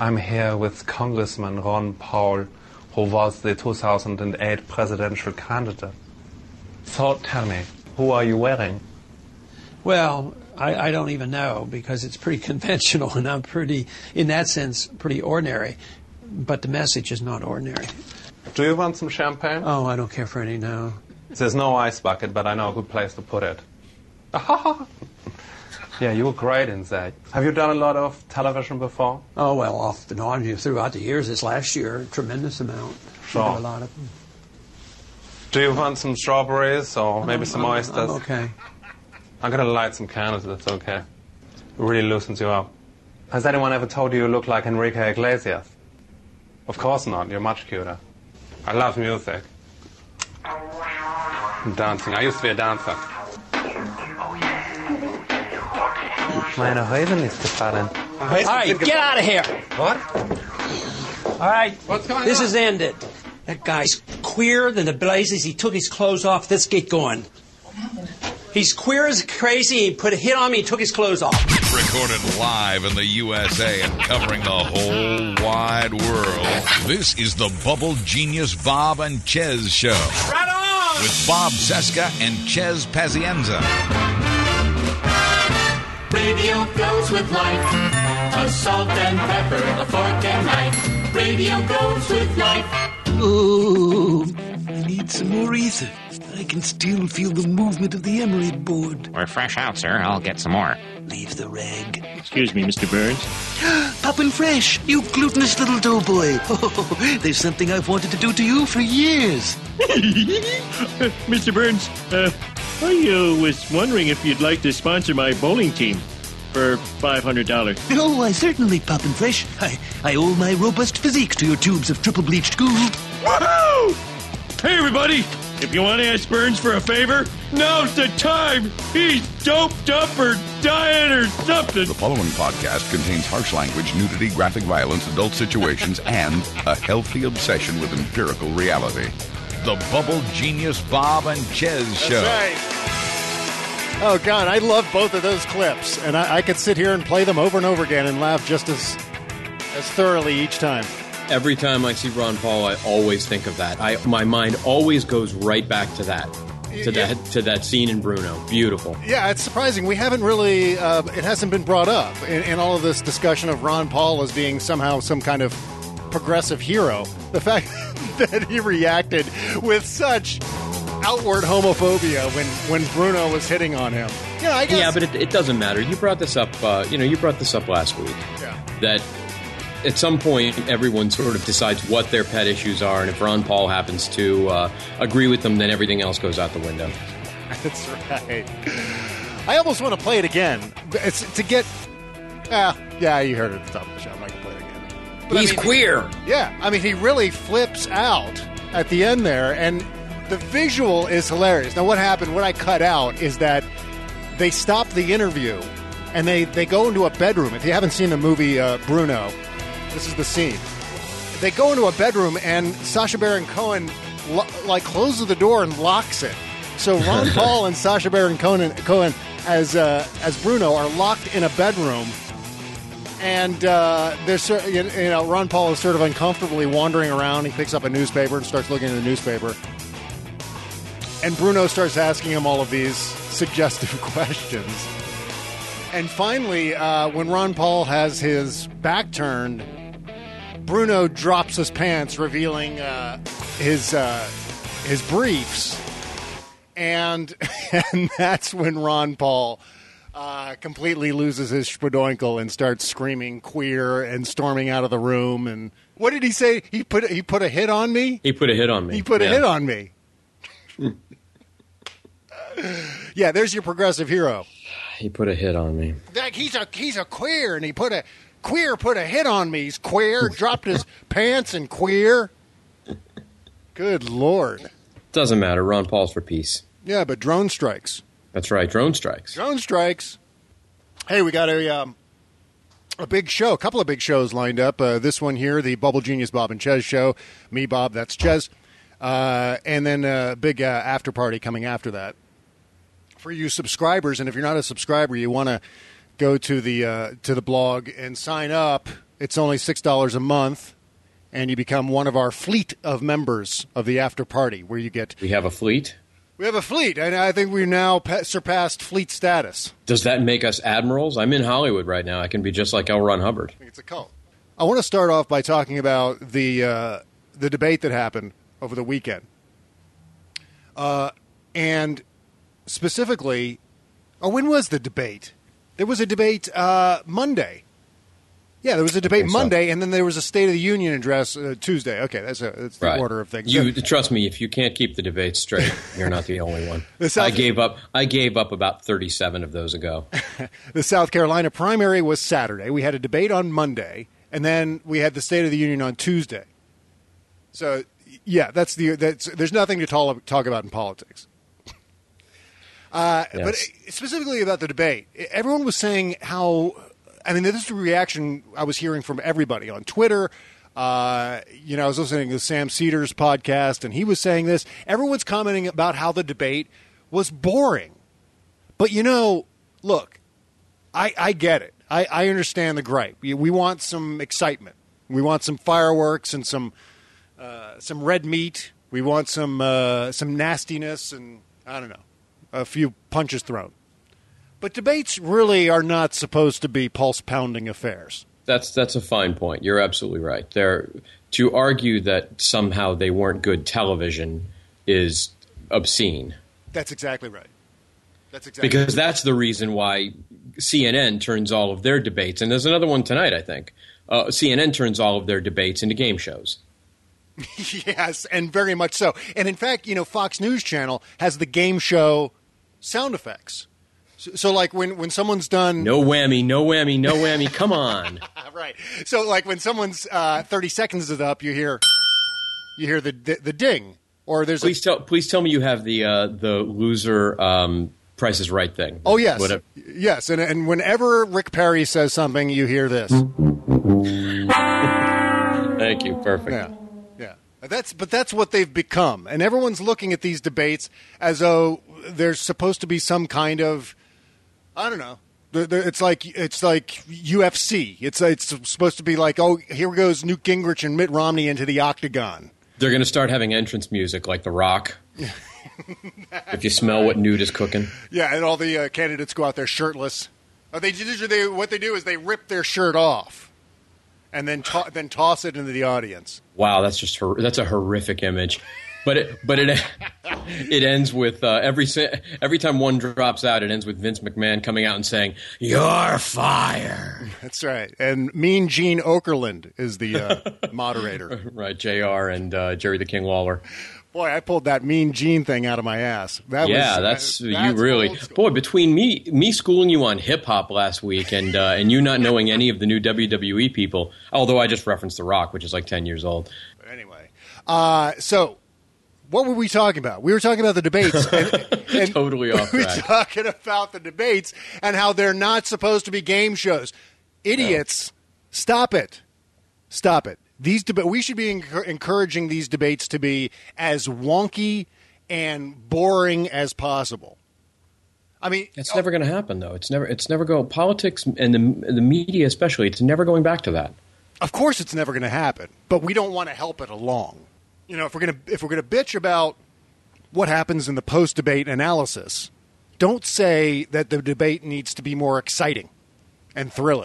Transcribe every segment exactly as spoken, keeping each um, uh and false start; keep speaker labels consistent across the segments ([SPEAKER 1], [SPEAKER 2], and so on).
[SPEAKER 1] I'm here with Congressman Ron Paul, who was the two thousand eight presidential candidate. So tell me, who are you wearing?
[SPEAKER 2] Well, I, I don't even know, because it's pretty conventional, and I'm pretty, in that sense, pretty ordinary. But the message is not ordinary.
[SPEAKER 1] Do you want some champagne?
[SPEAKER 2] Oh, I don't care for any now.
[SPEAKER 1] There's no ice bucket, but I know a good place to put it. Yeah, you were great in that. Have you done a lot of television before?
[SPEAKER 2] Oh, well, off and on throughout the years. This last year, a tremendous amount.
[SPEAKER 1] Sure.
[SPEAKER 2] A lot of them.
[SPEAKER 1] Do you want some strawberries or maybe
[SPEAKER 2] I'm,
[SPEAKER 1] some
[SPEAKER 2] I'm,
[SPEAKER 1] oysters?
[SPEAKER 2] I'm okay.
[SPEAKER 1] I'm going to light some candles, that's okay. It really loosens you up. Has anyone ever told you you look like Enrique Iglesias? Of course not, you're much cuter. I love music. And dancing, I used to be a dancer. Meine Häuser nicht gefallen.
[SPEAKER 2] All right, get out of here.
[SPEAKER 1] What?
[SPEAKER 2] All right,
[SPEAKER 1] What's going
[SPEAKER 2] this
[SPEAKER 1] on?
[SPEAKER 2] is ended. That guy's queer than the blazes. He took his clothes off. Let's get going. He's queer as crazy. He put a hit on me. He took his clothes off.
[SPEAKER 3] Recorded live in the U S A and covering the whole wide world. This is the Bubble Genius Bob and Ches Show.
[SPEAKER 2] Right on!
[SPEAKER 3] With Bob Cesca and Ches Pazienza.
[SPEAKER 4] Radio goes with life. A salt and pepper, a fork and knife. Radio goes with life.
[SPEAKER 5] Oh, I need some more ether. I can still feel the movement of the emerald board.
[SPEAKER 6] We're fresh out, sir. I'll get some more.
[SPEAKER 5] Leave the rag.
[SPEAKER 7] Excuse me, Mister Burns.
[SPEAKER 5] Poppin' fresh, you glutinous little doughboy. Oh, there's something I've wanted to do to you for years.
[SPEAKER 7] Mister Burns, uh, I uh, was wondering if you'd like to sponsor my bowling team for five hundred dollars.
[SPEAKER 5] Oh, I certainly, Poppin' fresh. I, I owe my robust physique to your tubes of triple bleached goo.
[SPEAKER 7] Woohoo! Hey, everybody! If you want to ask Burns for a favor, now's the time! He's doped up or dying or something!
[SPEAKER 3] The following podcast contains harsh language, nudity, graphic violence, adult situations, and a healthy obsession with empirical reality. The Bubble Genius Bob and Ches Show.
[SPEAKER 8] That's right. Oh, God, I love both of those clips, and I, I could sit here and play them over and over again and laugh just as as thoroughly each time.
[SPEAKER 9] Every time I see Ron Paul, I always think of that. I my mind always goes right back to that, to
[SPEAKER 8] Yeah.
[SPEAKER 9] that, to that scene in Bruno. Beautiful.
[SPEAKER 8] Yeah, it's surprising. We haven't really, uh, it hasn't been brought up in, in all of this discussion of Ron Paul as being somehow some kind of progressive hero. The fact that he reacted with such outward homophobia when, when Bruno was hitting on him. You know, I guess,
[SPEAKER 9] Yeah, but it, it doesn't matter. You brought this up. Uh, you know, you brought this up last week.
[SPEAKER 8] Yeah.
[SPEAKER 9] That at some point, everyone sort of decides what their pet issues are, and if Ron Paul happens to uh, agree with them, then everything else goes out the window.
[SPEAKER 8] That's right. I almost want to play it again. It's to get. Ah, yeah, you heard it at the top of the show. I'm not going to play it again. But
[SPEAKER 2] He's
[SPEAKER 8] I mean,
[SPEAKER 2] queer.
[SPEAKER 8] Yeah, I mean, he really flips out at the end there, and the visual is hilarious. Now, what happened, what I cut out is that they stop the interview, and they, they go into a bedroom. If you haven't seen the movie uh, Bruno, this is the scene. They go into a bedroom, and Sacha Baron Cohen lo- like closes the door and locks it. So Ron Paul and Sacha Baron Cohen, Cohen as uh, as Bruno are locked in a bedroom, and uh, there's you know Ron Paul is sort of uncomfortably wandering around. He picks up a newspaper and starts looking at the newspaper, and Bruno starts asking him all of these suggestive questions. And finally, uh, when Ron Paul has his back turned, Bruno drops his pants, revealing uh, his uh, his briefs, and and that's when Ron Paul uh, completely loses his spadoinkle and starts screaming queer and storming out of the room. And what did he say? He put he put a hit on me.
[SPEAKER 9] He put a hit on me.
[SPEAKER 8] He put a
[SPEAKER 9] Yeah.
[SPEAKER 8] hit on me. Yeah, there's your progressive hero.
[SPEAKER 9] He put a hit on me.
[SPEAKER 8] Like he's a he's a queer, and he put a queer put a hit on me. He's queer, dropped his pants and queer. Good Lord.
[SPEAKER 9] Doesn't matter. Ron Paul's for peace.
[SPEAKER 8] Yeah, but drone strikes.
[SPEAKER 9] That's right. Drone strikes.
[SPEAKER 8] Drone strikes. Hey, we got a um, a big show, a couple of big shows lined up. Uh, this one here, the Bubble Genius Bob and Ches show. Me, Bob, that's Ches. Uh, and then a big uh, after party coming after that. For you subscribers, and if you're not a subscriber, you want to go to the uh, to the blog and sign up. It's only six dollars a month, and you become one of our fleet of members of the after party, where you get...
[SPEAKER 9] We have a fleet?
[SPEAKER 8] We have a fleet, and I think we've now pa- surpassed fleet status.
[SPEAKER 9] Does that make us admirals? I'm in Hollywood right now. I can be just like L. Ron Hubbard.
[SPEAKER 8] I think it's a cult. I want to start off by talking about the uh, the debate that happened over the weekend. Uh, and specifically, oh, when was the debate? There was a debate uh, Monday. Yeah, there was a debate Monday, so. And then there was a State of the Union address uh, Tuesday. Okay, that's, a, that's the
[SPEAKER 9] right.
[SPEAKER 8] order of things.
[SPEAKER 9] You trust me, if you can't keep the debate straight, you're not the only one.
[SPEAKER 8] the South,
[SPEAKER 9] I gave up. I gave up about thirty-seven of those ago.
[SPEAKER 8] The South Carolina primary was Saturday. We had a debate on Monday, and then we had the State of the Union on Tuesday. So, yeah, that's the that's. There's nothing to talk, talk about in politics. Uh, yes. But specifically about the debate, everyone was saying how. I mean, this is the reaction I was hearing from everybody on Twitter. Uh, you know, I was listening to Sam Cedars' podcast, and he was saying this. Everyone's commenting about how the debate was boring. But, you know, look, I, I get it. I, I understand the gripe. We, we want some excitement. We want some fireworks and some uh, some red meat. We want some uh, some nastiness and, I don't know, a few punches thrown. But debates really are not supposed to be pulse-pounding affairs.
[SPEAKER 9] That's that's a fine point. You're absolutely right. They're, to argue that somehow they weren't good television is obscene.
[SPEAKER 8] That's exactly right. That's exactly
[SPEAKER 9] because
[SPEAKER 8] right.
[SPEAKER 9] That's the reason why C N N turns all of their debates, and there's another one tonight, I think. Uh, C N N turns all of their debates into game shows.
[SPEAKER 8] Yes, and very much so. And in fact, you know, Fox News Channel has the game show sound effects. So, like, when, when someone's done...
[SPEAKER 9] No whammy, no whammy, no whammy, come on.
[SPEAKER 8] Right. So, like, when someone's uh, thirty seconds is up, you hear you hear the the, the ding. Or there's
[SPEAKER 9] please,
[SPEAKER 8] a...
[SPEAKER 9] tell, please tell me you have the uh, the loser um, Price is Right thing.
[SPEAKER 8] Oh, yes.
[SPEAKER 9] Whatever.
[SPEAKER 8] Yes, and, and whenever Rick Perry says something, you hear this.
[SPEAKER 9] Thank you. Perfect.
[SPEAKER 8] Yeah. Yeah. That's, but that's what they've become. And everyone's looking at these debates as though there's supposed to be some kind of... I don't know. It's like it's like U F C. It's it's supposed to be like, oh, here goes Newt Gingrich and Mitt Romney into the octagon.
[SPEAKER 9] They're going to start having entrance music like The Rock. If you smell what Newt is cooking.
[SPEAKER 8] Yeah, and all the uh, candidates go out there shirtless. Oh, they, they what they do is they rip their shirt off and then to- then toss it into the audience.
[SPEAKER 9] Wow, that's just hor- that's a horrific image. But it, but it it ends with uh, every every time one drops out, it ends with Vince McMahon coming out and saying, "You're fired."
[SPEAKER 8] That's right. And Mean Gene Okerlund is the uh, moderator.
[SPEAKER 9] Right, J R and uh, Jerry the King Lawler.
[SPEAKER 8] Boy, I pulled that Mean Gene thing out of my ass. That
[SPEAKER 9] yeah,
[SPEAKER 8] was,
[SPEAKER 9] that's,
[SPEAKER 8] that,
[SPEAKER 9] that's you really. Boy, between me me schooling you on hip hop last week and uh, and you not knowing any of the new W W E people, although I just referenced The Rock, which is like ten years old.
[SPEAKER 8] But anyway, uh, so. What were we talking about? We were talking about the debates. And, and
[SPEAKER 9] totally off track.
[SPEAKER 8] We were talking about the debates and how they're not supposed to be game shows. Idiots, no. Stop it. Stop it. These deba- We should be enc- encouraging these debates to be as wonky and boring as possible. I mean,
[SPEAKER 9] it's never going to happen, though. It's never. It's never going. Politics and the the media, especially, it's never going back to that.
[SPEAKER 8] Of course, it's never going to happen. But we don't want to help it along. You know, if we're gonna if we're gonna bitch about what happens in the post-debate analysis, don't say that the debate needs to be more exciting and thrilling.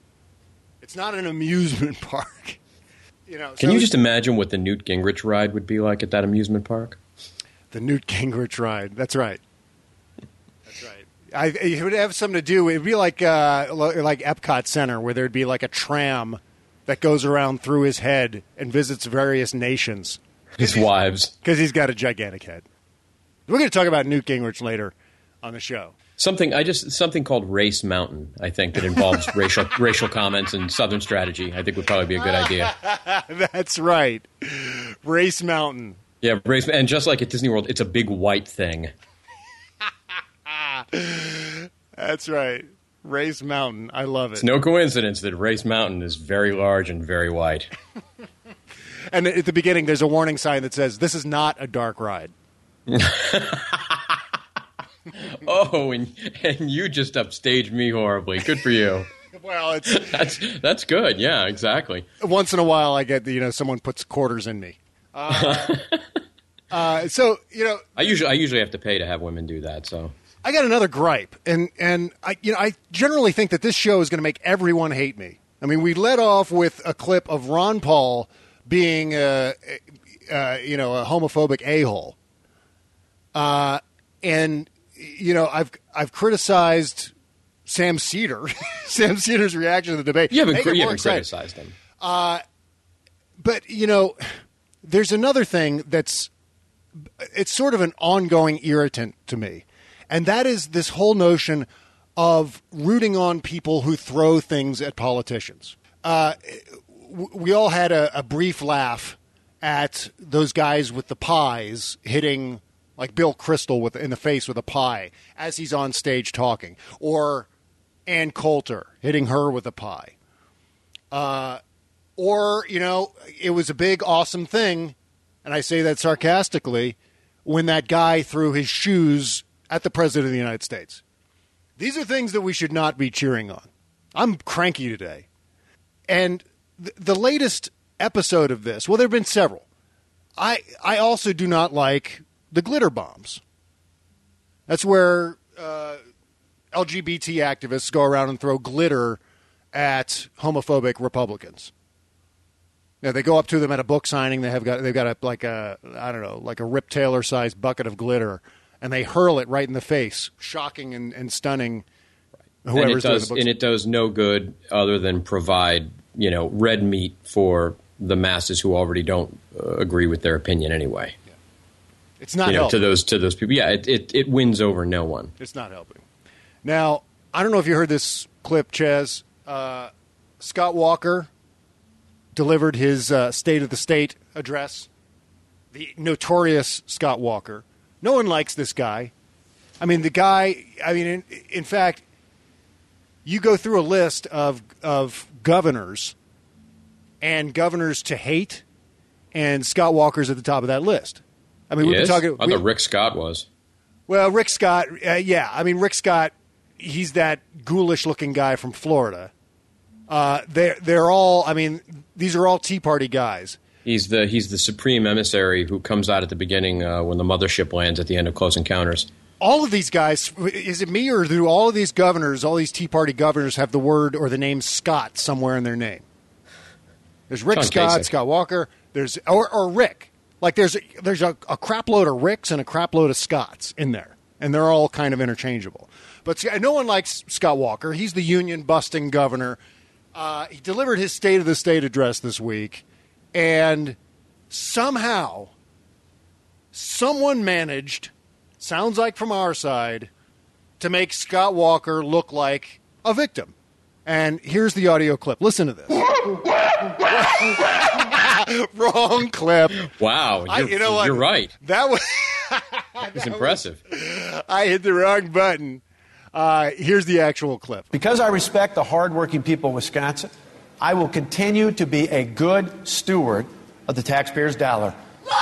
[SPEAKER 8] It's not an amusement park. You know.
[SPEAKER 9] Can
[SPEAKER 8] so
[SPEAKER 9] you just imagine what the Newt Gingrich ride would be like at that amusement park?
[SPEAKER 8] The Newt Gingrich ride. That's right. That's right. I, it would have something to do. It would be like uh, like Epcot Center, where there'd be like a tram that goes around through his head and visits various nations.
[SPEAKER 9] His wives.
[SPEAKER 8] Because he's got a gigantic head. We're going to talk about Newt Gingrich later on the show.
[SPEAKER 9] Something I just something called Race Mountain, I think, that involves racial racial comments and Southern strategy, I think would probably be a good idea.
[SPEAKER 8] That's right. Race Mountain.
[SPEAKER 9] Yeah, Race and just like at Disney World, it's a big white thing.
[SPEAKER 8] That's right. Race Mountain. I love it.
[SPEAKER 9] It's no coincidence that Race Mountain is very large and very white.
[SPEAKER 8] And at the beginning, there's a warning sign that says, "This is not a dark ride."
[SPEAKER 9] Oh, and, and you just upstaged me horribly. Good for you.
[SPEAKER 8] Well, it's
[SPEAKER 9] that's that's good. Yeah, exactly.
[SPEAKER 8] Once in a while, I get you know someone puts quarters in me. Uh, uh, so you know,
[SPEAKER 9] I usually I usually have to pay to have women do that. So
[SPEAKER 8] I got another gripe, and and I you know I generally think that this show is going to make everyone hate me. I mean, we led off with a clip of Ron Paul being a, uh, you know a homophobic a-hole, uh, and you know I've I've criticized Sam Cedar, Sam Cedar's reaction to the debate.
[SPEAKER 9] You haven't,
[SPEAKER 8] They get
[SPEAKER 9] you
[SPEAKER 8] more
[SPEAKER 9] haven't
[SPEAKER 8] excited.
[SPEAKER 9] criticized him.
[SPEAKER 8] Uh, but, you know, there's another thing that's it's sort of an ongoing irritant to me, and that is this whole notion of rooting on people who throw things at politicians. Uh, we all had a, a brief laugh at those guys with the pies hitting, like Bill Kristol with in the face with a pie as he's on stage talking, or Ann Coulter hitting her with a pie. Uh, or, you know, it was a big, awesome thing, and I say that sarcastically, when that guy threw his shoes at the President of the United States. These are things that we should not be cheering on. I'm cranky today. And th- the latest episode of this, well, there have been several. I I also do not like the glitter bombs. That's where uh, L G B T activists go around and throw glitter at homophobic Republicans. Now, they go up to them at a book signing. They have got they've got a like a I don't know like a Rip Taylor sized bucket of glitter, and they hurl it right in the face, shocking and, and stunning. Whoever's
[SPEAKER 9] and it does,
[SPEAKER 8] doing the
[SPEAKER 9] and it does no good other than provide you know red meat for the masses who already don't uh, agree with their opinion anyway.
[SPEAKER 8] Yeah. It's not
[SPEAKER 9] you know,
[SPEAKER 8] helping.
[SPEAKER 9] to those to those people. Yeah, it, it it wins over no one.
[SPEAKER 8] It's not helping. Now, I don't know if you heard this clip, Chaz. Uh, Scott Walker delivered his uh, State of the State address. The notorious Scott Walker. No one likes this guy. I mean, the guy. I mean, in, in fact, you go through a list of of governors and governors to hate, and Scott Walker's at the top of that list. I mean,
[SPEAKER 9] He
[SPEAKER 8] we've
[SPEAKER 9] is?
[SPEAKER 8] been talking.
[SPEAKER 9] I
[SPEAKER 8] we-
[SPEAKER 9] thought Rick Scott was.
[SPEAKER 8] Well, Rick Scott, uh, yeah. I mean, Rick Scott, he's that ghoulish-looking guy from Florida. Uh, they're, they're all, I mean, these are all Tea Party guys.
[SPEAKER 9] He's the he's the supreme emissary who comes out at the beginning uh, when the mothership lands at the end of Close Encounters.
[SPEAKER 8] All of these guys, is it me or do all of these governors, all these Tea Party governors have the word or the name Scott somewhere in their name? There's Rick
[SPEAKER 9] John
[SPEAKER 8] Scott,
[SPEAKER 9] Kasich.
[SPEAKER 8] Scott Walker, there's or, or Rick. Like there's a, there's a, a crap load of Ricks and a crap load of Scotts in there, and they're all kind of interchangeable. But no one likes Scott Walker. He's the union-busting governor. Uh, he delivered his State of the State address this week, and somehow someone managed, sounds like from our side, to make Scott Walker look like a victim. And here's the audio clip. Listen to this. Wrong clip.
[SPEAKER 9] Wow,
[SPEAKER 8] I-
[SPEAKER 9] you're,
[SPEAKER 8] you know what?
[SPEAKER 9] you're right.
[SPEAKER 8] That was
[SPEAKER 9] It's impressive.
[SPEAKER 8] I hit the wrong button. Uh, here's the actual clip.
[SPEAKER 10] Because I respect the hardworking people of Wisconsin, I will continue to be a good steward of the taxpayers' dollar.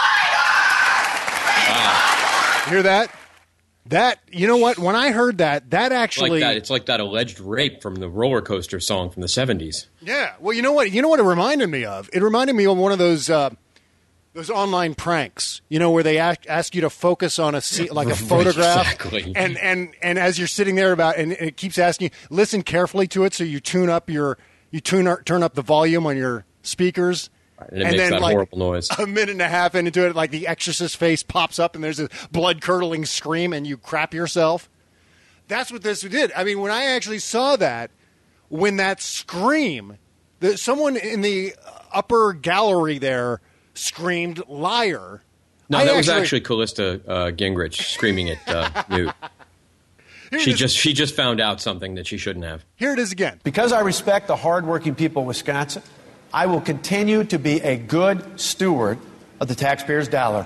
[SPEAKER 8] Hear that? That you know what? When I heard that, that
[SPEAKER 9] It's
[SPEAKER 8] actually
[SPEAKER 9] like that. It's like that alleged rape from the roller coaster song from the seventies.
[SPEAKER 8] Yeah. Well, you know what? You know what it reminded me of? It reminded me of one of those uh, those online pranks. You know, where they ask, ask you to focus on a se- like a
[SPEAKER 9] Right,
[SPEAKER 8] photograph,
[SPEAKER 9] exactly.
[SPEAKER 8] and and and as you're sitting there about, and it keeps asking you, listen carefully to it, so you tune up your you tune up, turn up the volume on your speakers.
[SPEAKER 9] And it makes that
[SPEAKER 8] like,
[SPEAKER 9] horrible noise.
[SPEAKER 8] A minute and a half into it, like the Exorcist face pops up and there's a blood-curdling scream and you crap yourself. That's what this did. I mean, when I actually saw that, when that scream, the, someone in the upper gallery there screamed, liar.
[SPEAKER 9] No,
[SPEAKER 8] I
[SPEAKER 9] that was actually Callista uh, Gingrich screaming at uh, Newt.
[SPEAKER 8] Here
[SPEAKER 9] She
[SPEAKER 8] it is-
[SPEAKER 9] just she just found out something that she shouldn't have.
[SPEAKER 8] Here it is again.
[SPEAKER 10] Because I respect the hardworking people of Wisconsin, I will continue to be a good steward of the taxpayers' dollar.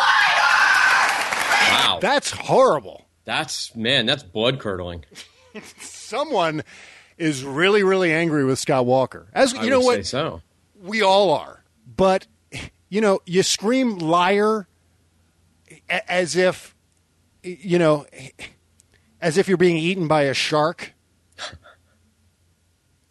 [SPEAKER 9] Wow,
[SPEAKER 8] That's horrible.
[SPEAKER 9] that's man, that's blood curdling.
[SPEAKER 8] Someone is really, really angry with Scott Walker. As
[SPEAKER 9] I
[SPEAKER 8] you know
[SPEAKER 9] would
[SPEAKER 8] what?
[SPEAKER 9] say so.
[SPEAKER 8] We all are. But, you know, you scream liar a- as if, you know, as if you're being eaten by a shark.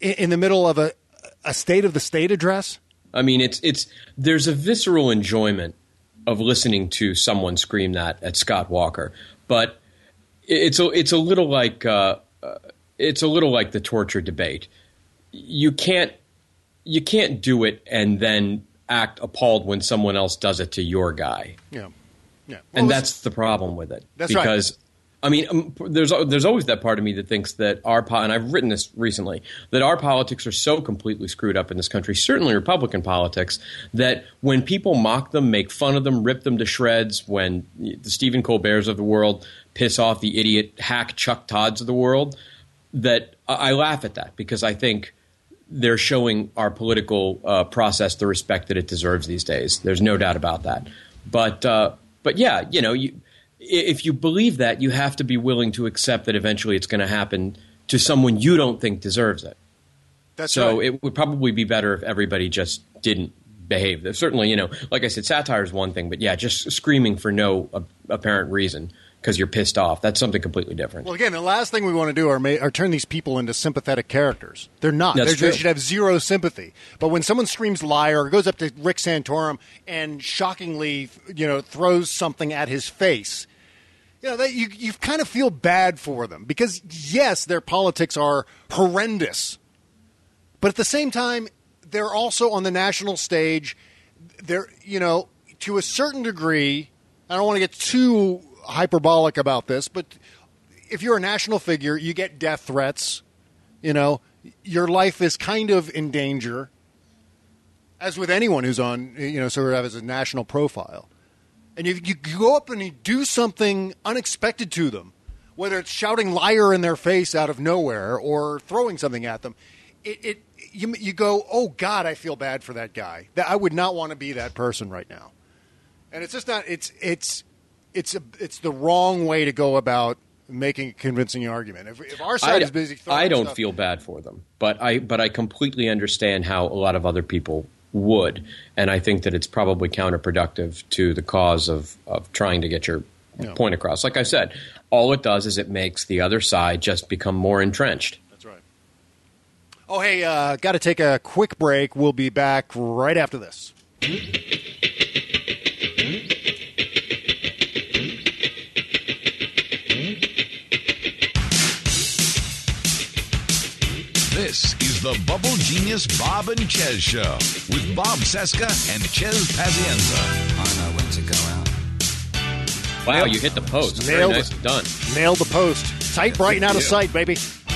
[SPEAKER 8] in, in the middle of a, a State of the State address?
[SPEAKER 9] I mean, it's it's there's a visceral enjoyment of listening to someone scream that at Scott Walker, but it's a it's a little like uh, uh, it's a little like the torture debate. You can't you can't do it and then act appalled when someone else does it to your guy.
[SPEAKER 8] Yeah, yeah, well,
[SPEAKER 9] and that's the problem with it.
[SPEAKER 8] That's
[SPEAKER 9] because,
[SPEAKER 8] right.
[SPEAKER 9] I mean, um, there's there's always that part of me that thinks that our po- and I've written this recently, that our politics are so completely screwed up in this country, certainly Republican politics, that when people mock them, make fun of them, rip them to shreds, when the Stephen Colberts of the world piss off the idiot hack Chuck Todds of the world, that I, I laugh at that because I think they're showing our political uh, process the respect that it deserves these days. There's no doubt about that. But uh, but yeah, you know, you, if you believe that, you have to be willing to accept that eventually it's going to happen to someone you don't think deserves it.
[SPEAKER 8] That's
[SPEAKER 9] so
[SPEAKER 8] right.
[SPEAKER 9] It would probably be better if everybody just didn't behave. Certainly, you know, like I said, satire is one thing, but yeah, just screaming for no uh, apparent reason because you're pissed off, that's something completely different.
[SPEAKER 8] Well, again, the last thing we want to do are, ma- are turn these people into sympathetic characters. They're not.
[SPEAKER 9] That's
[SPEAKER 8] They're,
[SPEAKER 9] true.
[SPEAKER 8] They should have zero sympathy. But when someone screams liar or goes up to Rick Santorum and shockingly, you know, throws something at his face, you know, that you you kind of feel bad for them because, yes, their politics are horrendous. But at the same time, they're also on the national stage. They're, you know, to a certain degree, I don't want to get too hyperbolic about this, but if you're a national figure, you get death threats. You know, your life is kind of in danger, as with anyone who's on, you know, sort of as a national profile. And you, you go up and you do something unexpected to them, whether it's shouting liar in their face out of nowhere or throwing something at them. It, it you, you go, oh, God, I feel bad for that guy. That I would not want to be that person right now. And it's just not, it's, it's, It's a, it's the wrong way to go about making a convincing argument. If, if our side
[SPEAKER 9] I,
[SPEAKER 8] is busy,
[SPEAKER 9] I don't
[SPEAKER 8] stuff,
[SPEAKER 9] feel bad for them, but I but I completely understand how a lot of other people would, and I think that it's probably counterproductive to the cause of, of trying to get your
[SPEAKER 8] Yeah.
[SPEAKER 9] point across. Like I said, all it does is it makes the other side just become more entrenched.
[SPEAKER 8] That's right. Oh, hey, uh, got to take a quick break. We'll be back right after this.
[SPEAKER 3] This is the Bubble Genius Bob and Chez Show with Bob Cesca and Chez Pazienza.
[SPEAKER 11] I know when to go out.
[SPEAKER 9] Wow, you hit the post. Very
[SPEAKER 8] Nailed
[SPEAKER 9] nice
[SPEAKER 8] it.
[SPEAKER 9] done.
[SPEAKER 8] Nailed the post. Tight, bright, and out of sight, baby.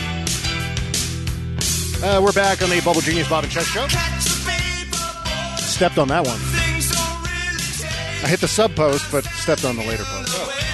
[SPEAKER 8] Uh, we're back on the Bubble Genius Bob and Chez Show. Stepped on that one. I hit the sub post, but stepped on the later post.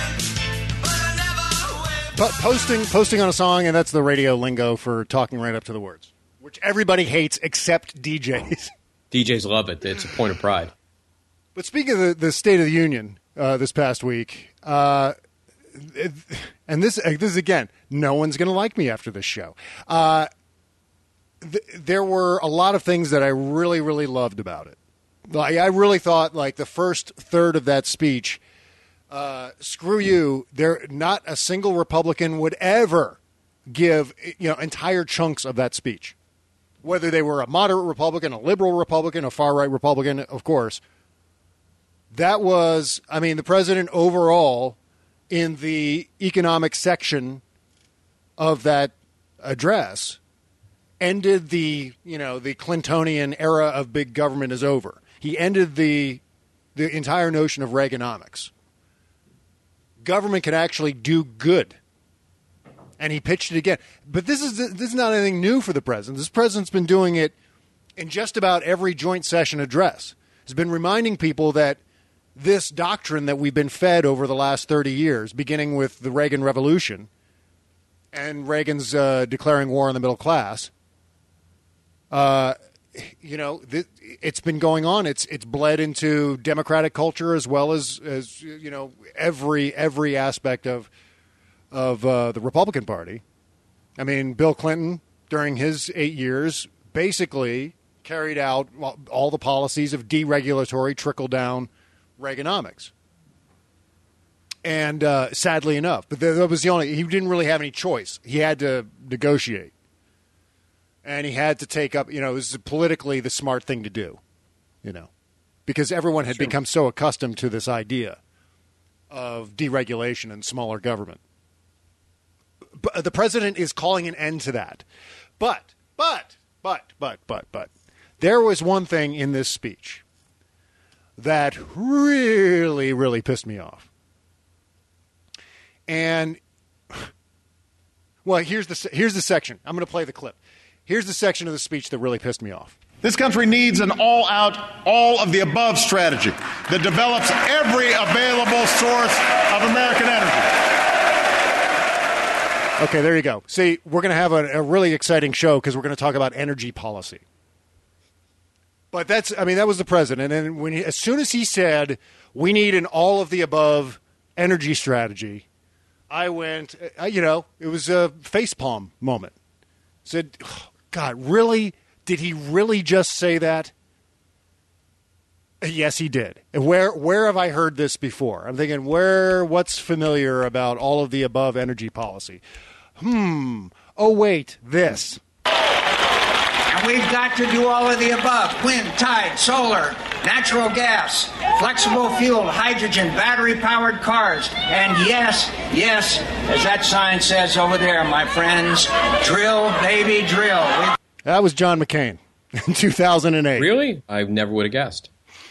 [SPEAKER 8] Po- posting, posting on a song, and that's the radio lingo for talking right up to the words, which everybody hates except D Js.
[SPEAKER 9] D Js love it. It's a point of pride.
[SPEAKER 8] But speaking of the, the State of the Union uh, this past week, uh, it, and this uh, this is again, no one's going to like me after this show. Uh, th- there were a lot of things that I really, really loved about it. Like, I really thought, like, the first third of that speech, uh, screw you, there not a single Republican would ever give, you know, entire chunks of that speech. Whether they were a moderate Republican, a liberal Republican, a far-right Republican, of course. That was, I mean, the president overall in the economic section of that address ended the, you know, the Clintonian era of big government is over. He ended the the entire notion of Reaganomics. Government can actually do good. And he pitched it again. But this is this is not anything new for the president. This president's been doing it in just about every joint session address. He's been reminding people that this doctrine that we've been fed over the last thirty years, beginning with the Reagan Revolution and Reagan's uh, declaring war on the middle class, uh, you know, th- it's been going on. It's it's bled into democratic culture as well as, as you know, every every aspect of of uh, the Republican Party. I mean, Bill Clinton, during his eight years, basically carried out all the policies of deregulatory trickle-down Reaganomics. And uh, sadly enough, but that was the only, he didn't really have any choice. He had to negotiate. And he had to take up, you know, it was politically the smart thing to do, you know, because everyone had
[SPEAKER 9] Sure.
[SPEAKER 8] become so accustomed to this idea of deregulation and smaller government. But the president is calling an end to that. But, but, but, but, but, but, there was one thing in this speech that really, really pissed me off. And, well, here's the here's the section. I'm going to play the clip. Here's the section of the speech that really pissed me off.
[SPEAKER 12] This country needs an all-out, all-of-the-above strategy that develops every available source of American energy.
[SPEAKER 8] Okay, there you go. See, we're going to have a, a really exciting show because we're going to talk about energy policy. But that's, I mean, that was the president. And when he, as soon as he said, we need an all-of-the-above energy strategy, I went, uh, you know, it was a facepalm moment. Said, oh, God, really? Did he really just say that? Yes, he did. And where where have I heard this before? I'm thinking, where? What's familiar about all of the above energy policy? Hmm. Oh, wait, this.
[SPEAKER 13] And we've got to do all of the above. Wind, tide, solar, natural gas, flexible fuel, hydrogen, battery-powered cars. And yes, yes, as that sign says over there, my friends, drill, baby, drill. We've-
[SPEAKER 8] That was John McCain in two thousand eight.
[SPEAKER 9] Really? I never would have guessed.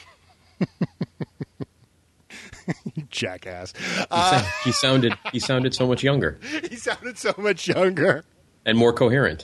[SPEAKER 8] You jackass.
[SPEAKER 9] He,
[SPEAKER 8] Uh,
[SPEAKER 9] sound, he sounded he sounded so much younger
[SPEAKER 8] he sounded so much younger.
[SPEAKER 9] and more coherent.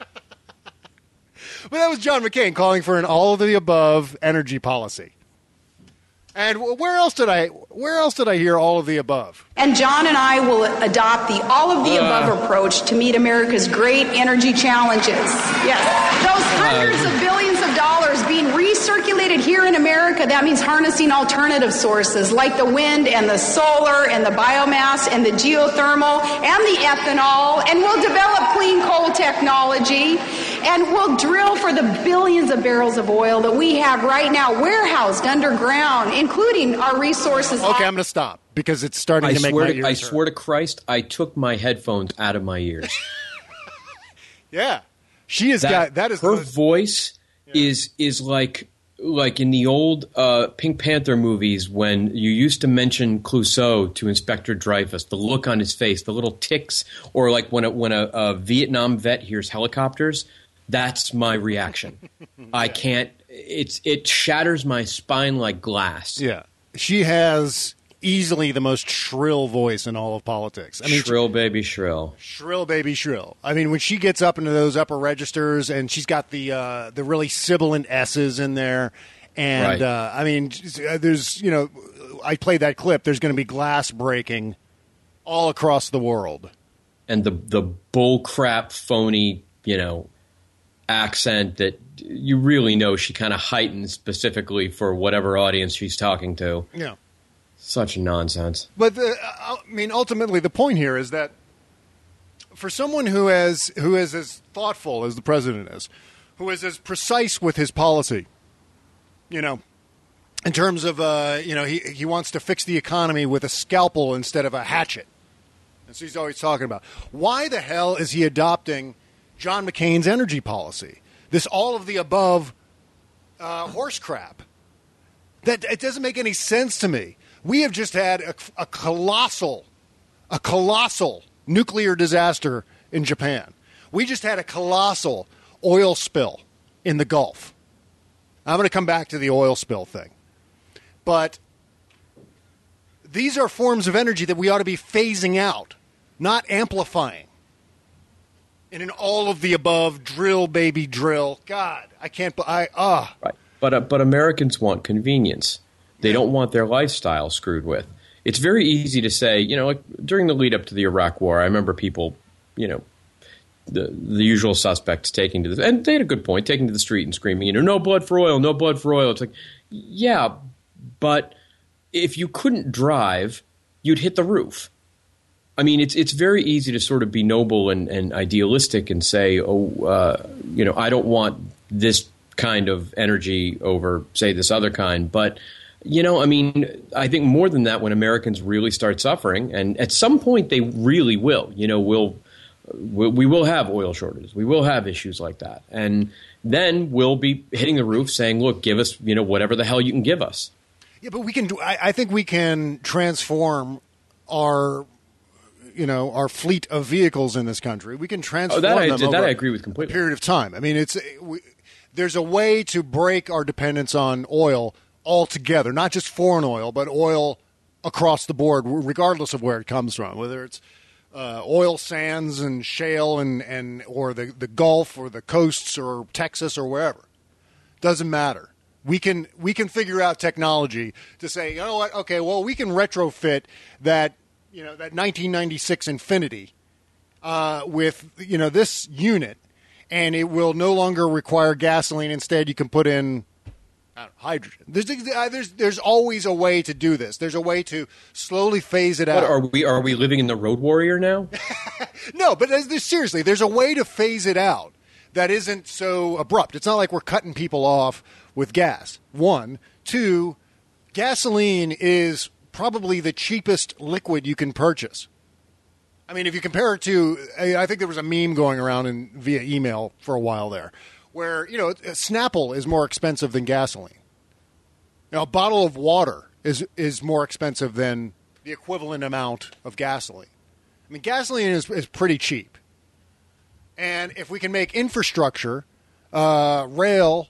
[SPEAKER 8] But that was John McCain calling for an all-of-the-above energy policy. And where else did I where else did I hear all of the above?
[SPEAKER 14] And John and I will adopt the all-of-the-above uh, approach to meet America's great energy challenges. Yes. Those hundreds uh, of billions of dollars being recirculated here in America, that means harnessing alternative sources like the wind and the solar and the biomass and the geothermal and the ethanol, and we'll develop clean coal technology, and we'll drill for the billions of barrels of oil that we have right now warehoused underground, including our resources.
[SPEAKER 8] Okay, I'm going to stop because it's starting
[SPEAKER 9] I
[SPEAKER 8] to make
[SPEAKER 9] swear
[SPEAKER 8] my
[SPEAKER 9] to,
[SPEAKER 8] ears
[SPEAKER 9] I
[SPEAKER 8] hurt.
[SPEAKER 9] swear to Christ, I took my headphones out of my ears.
[SPEAKER 8] Yeah, she has
[SPEAKER 9] that,
[SPEAKER 8] got that is
[SPEAKER 9] her
[SPEAKER 8] most,
[SPEAKER 9] voice yeah. is is like like in the old uh, Pink Panther movies when you used to mention Clouseau to Inspector Dreyfus, the look on his face, the little ticks, or like when a, when a, a Vietnam vet hears helicopters. That's my reaction. yeah. I can't. It's it shatters my spine like glass.
[SPEAKER 8] Yeah, she has easily the most shrill voice in all of politics. I mean,
[SPEAKER 9] shrill baby shrill,
[SPEAKER 8] shrill baby shrill. I mean, when she gets up into those upper registers, and she's got the uh, the really sibilant S's in there, and
[SPEAKER 9] right.
[SPEAKER 8] uh, I mean, there's you know, I played that clip. There's going to be glass breaking all across the world,
[SPEAKER 9] and the the bull crap phony, you know, accent that you really know she kind of heightens specifically for whatever audience she's talking to.
[SPEAKER 8] Yeah.
[SPEAKER 9] Such nonsense.
[SPEAKER 8] But the, I mean, ultimately, the point here is that for someone who has who is as thoughtful as the president is, who is as precise with his policy, you know, in terms of uh, you know, he he wants to fix the economy with a scalpel instead of a hatchet. That's what he's always talking about. Why the hell is he adopting John McCain's energy policy? This all of the above uh, horse crap. That it doesn't make any sense to me. We have just had a, a colossal, a colossal nuclear disaster in Japan. We just had a colossal oil spill in the Gulf. I'm going to come back to the oil spill thing. But these are forms of energy that we ought to be phasing out, not amplifying. In an all-of-the-above drill, baby, drill. God, I can't. I ah.
[SPEAKER 9] Right, but uh, but Americans want convenience. They don't want their lifestyle screwed with. It's very easy to say, you know, like during the lead up to the Iraq War, I remember people, you know, the the usual suspects taking to the, and they had a good point, taking to the street and screaming, you know, no blood for oil, no blood for oil. It's like, yeah, but if you couldn't drive, you'd hit the roof. I mean, it's it's very easy to sort of be noble and, and idealistic and say, oh, uh, you know, I don't want this kind of energy over, say, this other kind. But, you know, I mean, I think more than that, when Americans really start suffering, and at some point they really will, you know, we'll we, we will have oil shortages. We will have issues like that. And then we'll be hitting the roof saying, look, give us, you know, whatever the hell you can give us.
[SPEAKER 8] Yeah, but we can do, I, I think we can transform our, you know, our fleet of vehicles in this country. We can transform
[SPEAKER 9] oh, that I,
[SPEAKER 8] them
[SPEAKER 9] that
[SPEAKER 8] over
[SPEAKER 9] I agree with completely.
[SPEAKER 8] a period of time. I mean, it's we, there's a way to break our dependence on oil altogether, not just foreign oil, but oil across the board, regardless of where it comes from, whether it's uh, oil sands and shale and, and or the, the Gulf or the coasts or Texas or wherever. Doesn't matter. We can we can figure out technology to say, you know what, okay, well, we can retrofit that, you know, that nineteen ninety-six Infiniti uh, with, you know, this unit, and it will no longer require gasoline. Instead, you can put in I don't know, hydrogen. There's, uh, there's there's always a way to do this. There's a way to slowly phase it out.
[SPEAKER 9] What, are we are we living in the Road Warrior now?
[SPEAKER 8] No, but there's, there's, seriously, there's a way to phase it out that isn't so abrupt. It's not like we're cutting people off with gas. One. Two, gasoline is probably the cheapest liquid you can purchase. I mean, if you compare it to, I think there was a meme going around in, via email for a while there, where, you know, Snapple is more expensive than gasoline. You know, a bottle of water is is more expensive than the equivalent amount of gasoline. I mean, gasoline is, is pretty cheap. And if we can make infrastructure, uh, rail,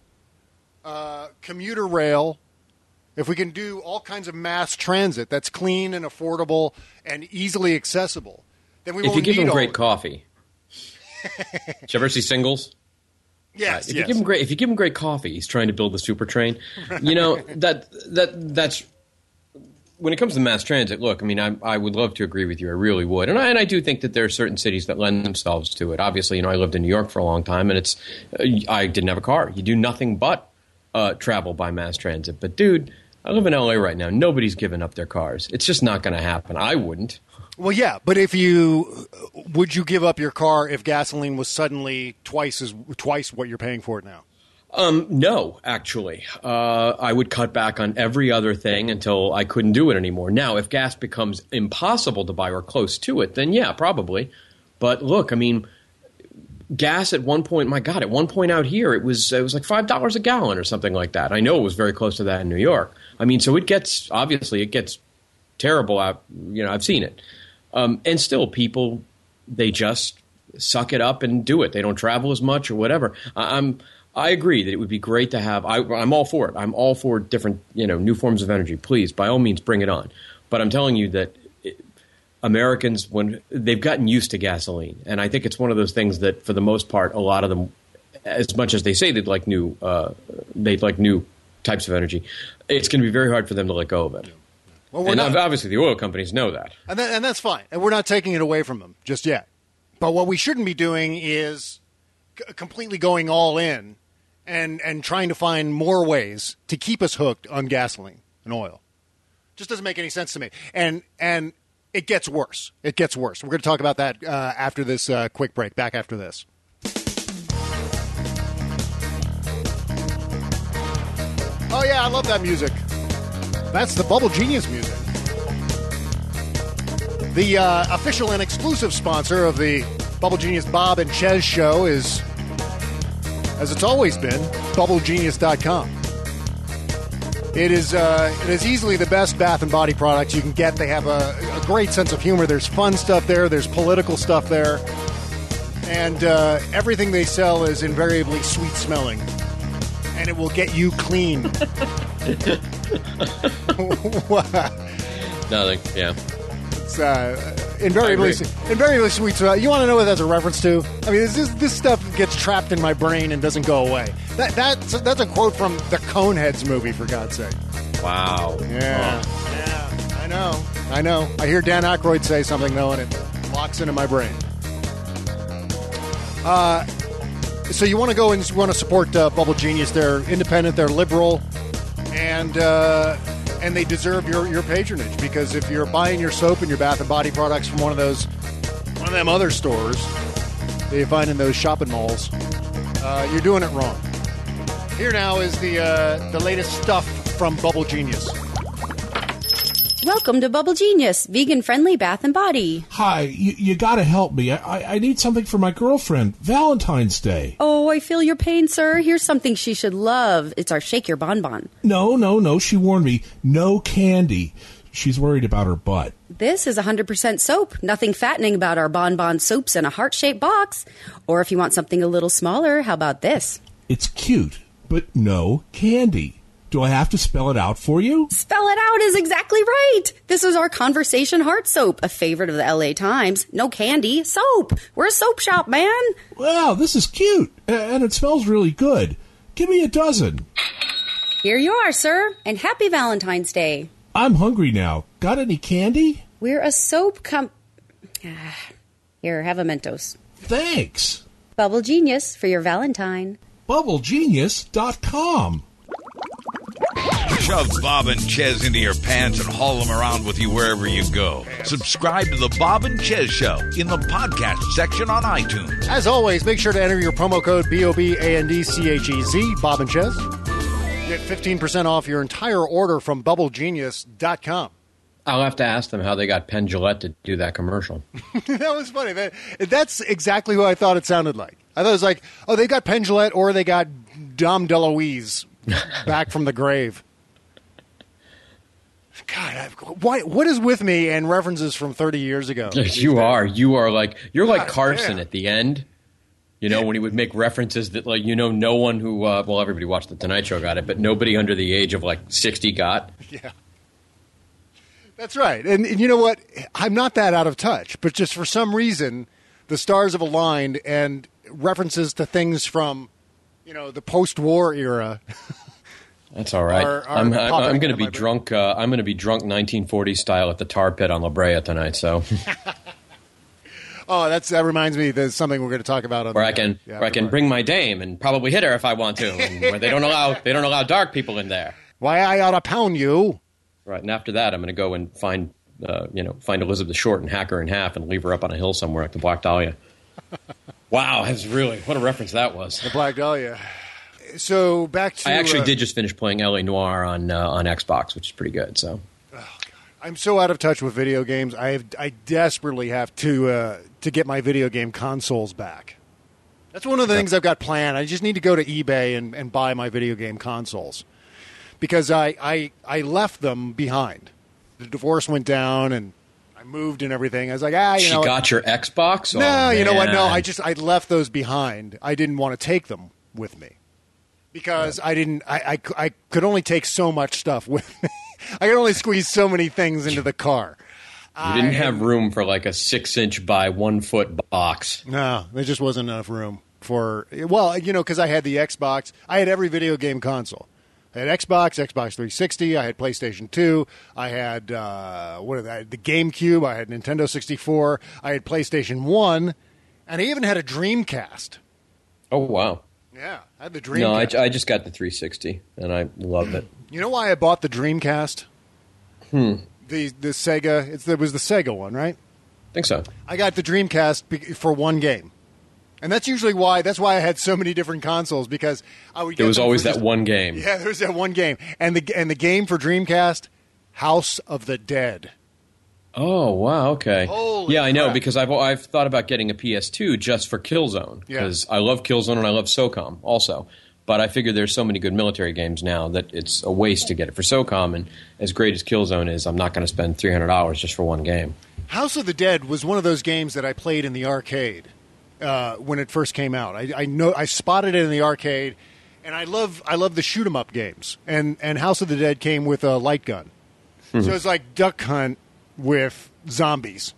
[SPEAKER 8] uh, commuter rail, if we can do all kinds of mass transit that's clean and affordable and easily accessible, then we
[SPEAKER 9] if
[SPEAKER 8] won't
[SPEAKER 9] you give
[SPEAKER 8] need
[SPEAKER 9] them
[SPEAKER 8] all
[SPEAKER 9] great coffee. Did you ever see Singles?
[SPEAKER 8] Yes,
[SPEAKER 9] uh, if
[SPEAKER 8] yes.
[SPEAKER 9] you give him great, if you give him great coffee, he's trying to build the super train. You know that that that's when it comes to mass transit. Look, I mean, I I would love to agree with you. I really would, and I and I do think that there are certain cities that lend themselves to it. Obviously, you know, I lived in New York for a long time, and it's uh, I didn't have a car. You do nothing but uh, travel by mass transit. But dude, I live in L A right now. Nobody's giving up their cars. It's just not going to happen. I wouldn't.
[SPEAKER 8] Well, yeah, but if you would you give up your car if gasoline was suddenly twice as twice what you're paying for it now?
[SPEAKER 9] Um, no, actually, uh, I would cut back on every other thing until I couldn't do it anymore. Now, if gas becomes impossible to buy or close to it, then yeah, probably. But look, I mean, gas at one point, my God, at one point out here, it was it was like five dollars a gallon or something like that. I know it was very close to that in New York. I mean, so it gets obviously it gets terrible out. You know, I've seen it. Um, and still, people, they just suck it up and do it. They don't travel as much or whatever. I, I'm, I agree that it would be great to have. I, I'm all for it. I'm all for different, you know, new forms of energy. Please, by all means, bring it on. But I'm telling you that it, Americans, when they've gotten used to gasoline, and I think it's one of those things that, for the most part, a lot of them, as much as they say they'd like new, uh, they'd like new types of energy, it's going to be very hard for them to let go of it. Well, and not, obviously the oil companies know that.
[SPEAKER 8] And, that. and that's fine. And we're not taking it away from them just yet. But what we shouldn't be doing is c- completely going all in and, and trying to find more ways to keep us hooked on gasoline and oil. Just doesn't make any sense to me. And and it gets worse. It gets worse. We're going to talk about that uh, after this uh, quick break. Back after this. Oh, yeah, I love that music. That's the Bubble Genius music. The uh, official and exclusive sponsor of the Bubble Genius Bob and Ches show is, as it's always been, bubble genius dot com. It is uh, it is easily the best bath and body products you can get. They have a, a great sense of humor. There's fun stuff there. There's political stuff there. And uh, everything they sell is invariably sweet smelling. And it will get you clean.
[SPEAKER 9] Nothing, yeah.
[SPEAKER 8] It's uh, invariably, invariably sweet. So you want to know what that's a reference to? I mean, this, this stuff gets trapped in my brain and doesn't go away. That that's, that's a quote from the Coneheads movie, for God's sake.
[SPEAKER 9] Wow.
[SPEAKER 8] Yeah. Oh. Yeah, I know. I know. I hear Dan Aykroyd say something, though, and it locks into my brain. Uh... So you want to go and you want to support uh, Bubble Genius. They're independent, they're liberal, and uh, and they deserve your, your patronage, because if you're buying your soap and your bath and body products from one of those one of them other stores that you find in those shopping malls, uh, you're doing it wrong. Here now is the uh, the latest stuff from Bubble Genius.
[SPEAKER 15] Welcome to Bubble Genius, vegan-friendly bath and body.
[SPEAKER 16] Hi, you, you gotta help me. I, I need something for my girlfriend. Valentine's Day.
[SPEAKER 15] Oh, I feel your pain, sir. Here's something she should love. It's our Shake Your Bonbon.
[SPEAKER 16] No, no, no. She warned me. No candy. She's worried about her butt.
[SPEAKER 15] This is one hundred percent soap. Nothing fattening about our Bonbon soaps in a heart-shaped box. Or if you want something a little smaller, how about this?
[SPEAKER 16] It's cute, but no candy. Do I have to spell it out for you?
[SPEAKER 15] Spell it out is exactly right. This is our Conversation Heart Soap, a favorite of the L A Times. No candy, soap. We're a soap shop, man.
[SPEAKER 16] Wow, this is cute. And it smells really good. Give me a dozen.
[SPEAKER 15] Here you are, sir. And happy Valentine's Day.
[SPEAKER 16] I'm hungry now. Got any candy?
[SPEAKER 15] We're a soap com... Here, have a Mentos.
[SPEAKER 16] Thanks.
[SPEAKER 15] Bubble Genius for your Valentine.
[SPEAKER 16] bubble genius dot com.
[SPEAKER 3] Shove Bob and Chez into your pants and haul them around with you wherever you go. Subscribe to the Bob and Chez Show in the podcast section on iTunes.
[SPEAKER 8] As always, make sure to enter your promo code B O B A N D C H E Z, Bob and Chez. Get fifteen percent off your entire order from bubble genius dot com.
[SPEAKER 9] I'll have to ask them how they got Penn Jillette to do that commercial.
[SPEAKER 8] That was funny. That, that's exactly who I thought it sounded like. I thought it was like, oh, they got Penn Jillette or they got Dom DeLuise back from the grave. God, I've, why, what is with me and references from thirty years ago?
[SPEAKER 9] You are. You are like, you're like
[SPEAKER 8] God,
[SPEAKER 9] Carson
[SPEAKER 8] damn.
[SPEAKER 9] at the end. You know, when he would make references that, like, you know, no one who, uh, well, everybody watched The Tonight Show got it, but nobody under the age of, like, sixty got.
[SPEAKER 8] Yeah. That's right. And, and you know what? I'm not that out of touch, but just for some reason, the stars have aligned and references to things from, you know, the post-war era.
[SPEAKER 9] That's all right.
[SPEAKER 8] Are, are
[SPEAKER 9] I'm, I'm, I'm going to be
[SPEAKER 8] my
[SPEAKER 9] drunk. Uh, I'm going to be drunk nineteen forties style at the Tar Pit on La Brea tonight. So,
[SPEAKER 8] oh, that's that reminds me. There's something we're going to talk about. On
[SPEAKER 9] where
[SPEAKER 8] the,
[SPEAKER 9] I can,
[SPEAKER 8] yeah,
[SPEAKER 9] where I can bring my dame and probably hit her if I want to. And where they don't allow, they don't allow dark people in there.
[SPEAKER 8] Why I ought to pound you.
[SPEAKER 9] Right, and after that, I'm going to go and find, uh, you know, find Elizabeth Short and hack her in half and leave her up on a hill somewhere like the Black Dahlia. Wow, that's really what a reference that was.
[SPEAKER 8] The Black Dahlia. So back to
[SPEAKER 9] I actually
[SPEAKER 8] uh,
[SPEAKER 9] did just finish playing L A Noire on uh, on Xbox, which is pretty good. So
[SPEAKER 8] I'm so out of touch with video games. I have, I desperately have to uh, to get my video game consoles back. That's one of the things I've got planned. I just need to go to eBay and, and buy my video game consoles because I, I I left them behind. The divorce went down and I moved and everything. I was like, ah, you
[SPEAKER 9] she
[SPEAKER 8] know,
[SPEAKER 9] got your Xbox?
[SPEAKER 8] No,
[SPEAKER 9] Oh,
[SPEAKER 8] you know what? No,
[SPEAKER 9] man.
[SPEAKER 8] I just I left those behind. I didn't want to take them with me. Because I didn't, I, I, I could only take so much stuff with me. I could only squeeze so many things into the car.
[SPEAKER 9] You didn't have room for like a six-inch by one-foot box.
[SPEAKER 8] No, there just wasn't enough room for, well, you know, because I had the Xbox. I had every video game console. I had Xbox, Xbox three sixty. I had PlayStation two. I had, uh, what are that? The GameCube. I had Nintendo sixty-four. I had PlayStation one. And I even had a Dreamcast.
[SPEAKER 9] Oh, wow.
[SPEAKER 8] Yeah, I had the Dreamcast.
[SPEAKER 9] No, I, I just got the three sixty, and I love it.
[SPEAKER 8] You know why I bought the Dreamcast?
[SPEAKER 9] Hmm.
[SPEAKER 8] The the Sega. It's, it was the Sega one, right?
[SPEAKER 9] I think so.
[SPEAKER 8] I got the Dreamcast be- for one game. And that's usually why, that's why I had so many different consoles, because I would get
[SPEAKER 9] There was
[SPEAKER 8] them
[SPEAKER 9] always
[SPEAKER 8] for
[SPEAKER 9] that
[SPEAKER 8] just-
[SPEAKER 9] one game.
[SPEAKER 8] Yeah, there was that one game. And the and the game for Dreamcast, House of the Dead.
[SPEAKER 9] Oh, wow, okay.
[SPEAKER 8] Holy
[SPEAKER 9] yeah, I know,
[SPEAKER 8] crap.
[SPEAKER 9] because I've I've thought about getting a P S two just for Killzone,
[SPEAKER 8] Yeah.
[SPEAKER 9] because I love Killzone and I love SOCOM also. But I figure there's so many good military games now that it's a waste to get it for SOCOM, and as great as Killzone is, I'm not going to spend three hundred dollars just for one game.
[SPEAKER 8] House of the Dead was one of those games that I played in the arcade uh, when it first came out. I, I know I spotted it in the arcade, and I love I love the shoot 'em up games. And and House of the Dead came with a light gun,
[SPEAKER 9] Mhm.
[SPEAKER 8] so it's like Duck Hunt with zombies.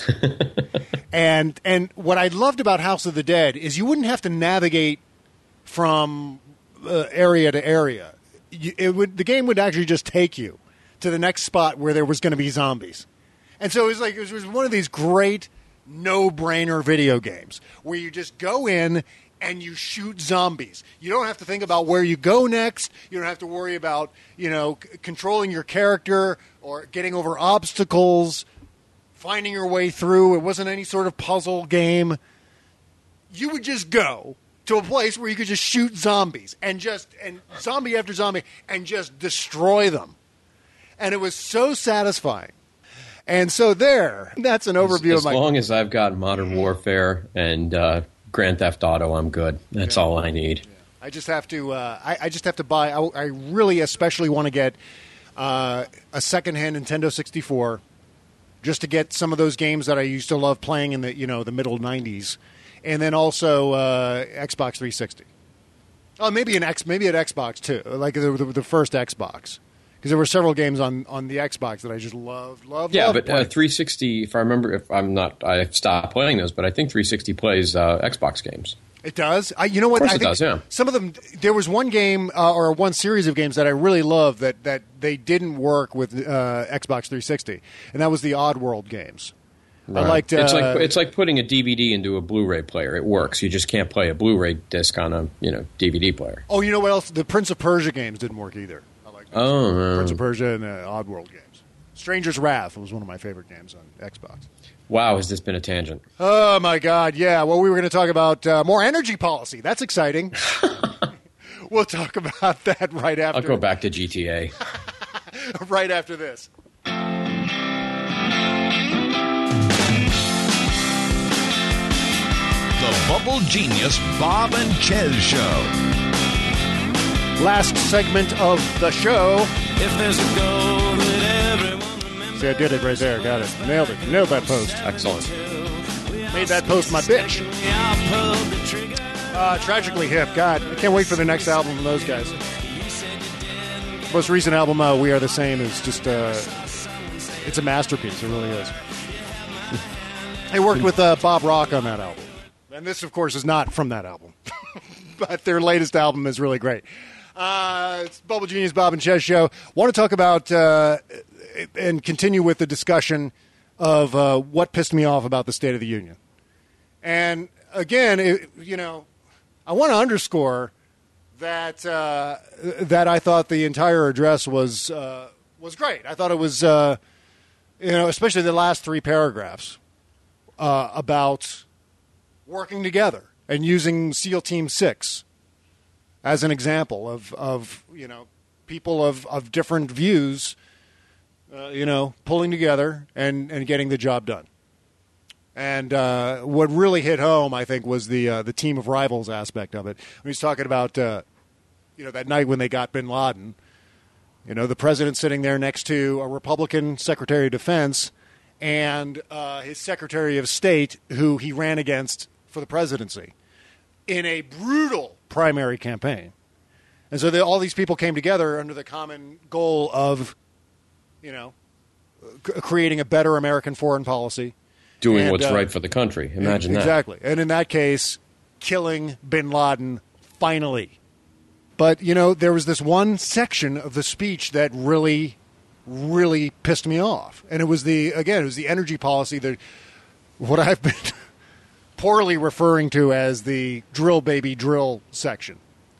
[SPEAKER 8] and and what I loved about House of the Dead is you wouldn't have to navigate from uh, area to area. You, it would the game would actually just take you to the next spot where there was going to be zombies. And so it was like it was, it was one of these great no-brainer video games where you just go in and you shoot zombies. You don't have to think about where you go next. You don't have to worry about, you know, c- controlling your character or getting over obstacles, finding your way through. It wasn't any sort of puzzle game. You would just go to a place where you could just shoot zombies and just and zombie after zombie and just destroy them. And it was so satisfying. And so there, that's an overview
[SPEAKER 9] as,
[SPEAKER 8] of my...
[SPEAKER 9] As long as I've got Modern Warfare and uh, Grand Theft Auto, I'm good. That's yeah. all I need.
[SPEAKER 8] Yeah. I just have to. Uh, I, I just have to buy. I, I really, especially, want to get uh, a secondhand Nintendo sixty-four, just to get some of those games that I used to love playing in the you know the middle nineties, and then also uh, Xbox three sixty. Oh, maybe an X, maybe an Xbox too, like the, the, the first Xbox, because there were several games on, on the Xbox that I just loved, loved.
[SPEAKER 9] Yeah,
[SPEAKER 8] loved
[SPEAKER 9] but uh, three sixty. If I remember, if I'm not, I stopped playing those, but I think three sixty plays uh, Xbox games.
[SPEAKER 8] It does. I, you know what?
[SPEAKER 9] Of course
[SPEAKER 8] I
[SPEAKER 9] it
[SPEAKER 8] think
[SPEAKER 9] does, yeah.
[SPEAKER 8] Some of them. There was one game uh, or one series of games that I really loved that, that they didn't work with uh, Xbox three sixty, and that was the Oddworld games.
[SPEAKER 9] Right.
[SPEAKER 8] I liked. Uh,
[SPEAKER 9] it's like it's like putting a D V D into a Blu-ray player. It works. You just can't play a Blu-ray disc on a you know D V D player.
[SPEAKER 8] Oh, you know what else? The Prince of Persia games didn't work either. I like
[SPEAKER 9] oh, man.
[SPEAKER 8] Prince of Persia and uh, Oddworld games. Stranger's Wrath was one of my favorite games on Xbox.
[SPEAKER 9] Wow, has this been a tangent?
[SPEAKER 8] Oh, my God, yeah. Well, we were going to talk about uh, more energy policy. That's exciting. We'll talk about that right after.
[SPEAKER 9] I'll go back to G T A.
[SPEAKER 8] Right after this.
[SPEAKER 3] The Bubble Genius Bob and Chez Show.
[SPEAKER 8] Last segment of the show.
[SPEAKER 11] If there's a goal that everyone
[SPEAKER 8] See, I did it right there. Got it. Nailed it. Nailed that post.
[SPEAKER 9] Excellent.
[SPEAKER 8] Made that post my bitch. Uh, Tragically Hip. God, I can't wait for the next album from those guys. Most recent album, uh, We Are the Same, is just uh, it's a masterpiece. It really is. They worked with uh, Bob Rock on that album. And this, of course, is not from that album. But their latest album is really great. Uh, it's Bubble Genius Bob and Chez Show. Want to talk about uh, and continue with the discussion of uh, what pissed me off about the State of the Union. And again, it, you know, I want to underscore that uh, that I thought the entire address was uh, was great. I thought it was, uh, you know, especially the last three paragraphs uh, about working together and using SEAL Team Six as an example of, of you know, people of, of different views, uh, you know, pulling together and, and getting the job done. And uh, what really hit home, I think, was the uh, the team of rivals aspect of it. When he's talking about, uh, you know, that night when they got bin Laden, you know, the president sitting there next to a Republican Secretary of Defense and uh, his Secretary of State, who he ran against for the presidency in a brutal primary campaign. And so they, all these people came together under the common goal of, you know, c- creating a better American foreign policy.
[SPEAKER 9] Doing
[SPEAKER 8] and,
[SPEAKER 9] what's
[SPEAKER 8] uh,
[SPEAKER 9] right for the country. Imagine
[SPEAKER 8] exactly.
[SPEAKER 9] that.
[SPEAKER 8] Exactly. And in that case, killing bin Laden finally. But, you know, there was this one section of the speech that really, really pissed me off. And it was the, again, it was the energy policy that what I've been poorly referring to as the drill baby drill section.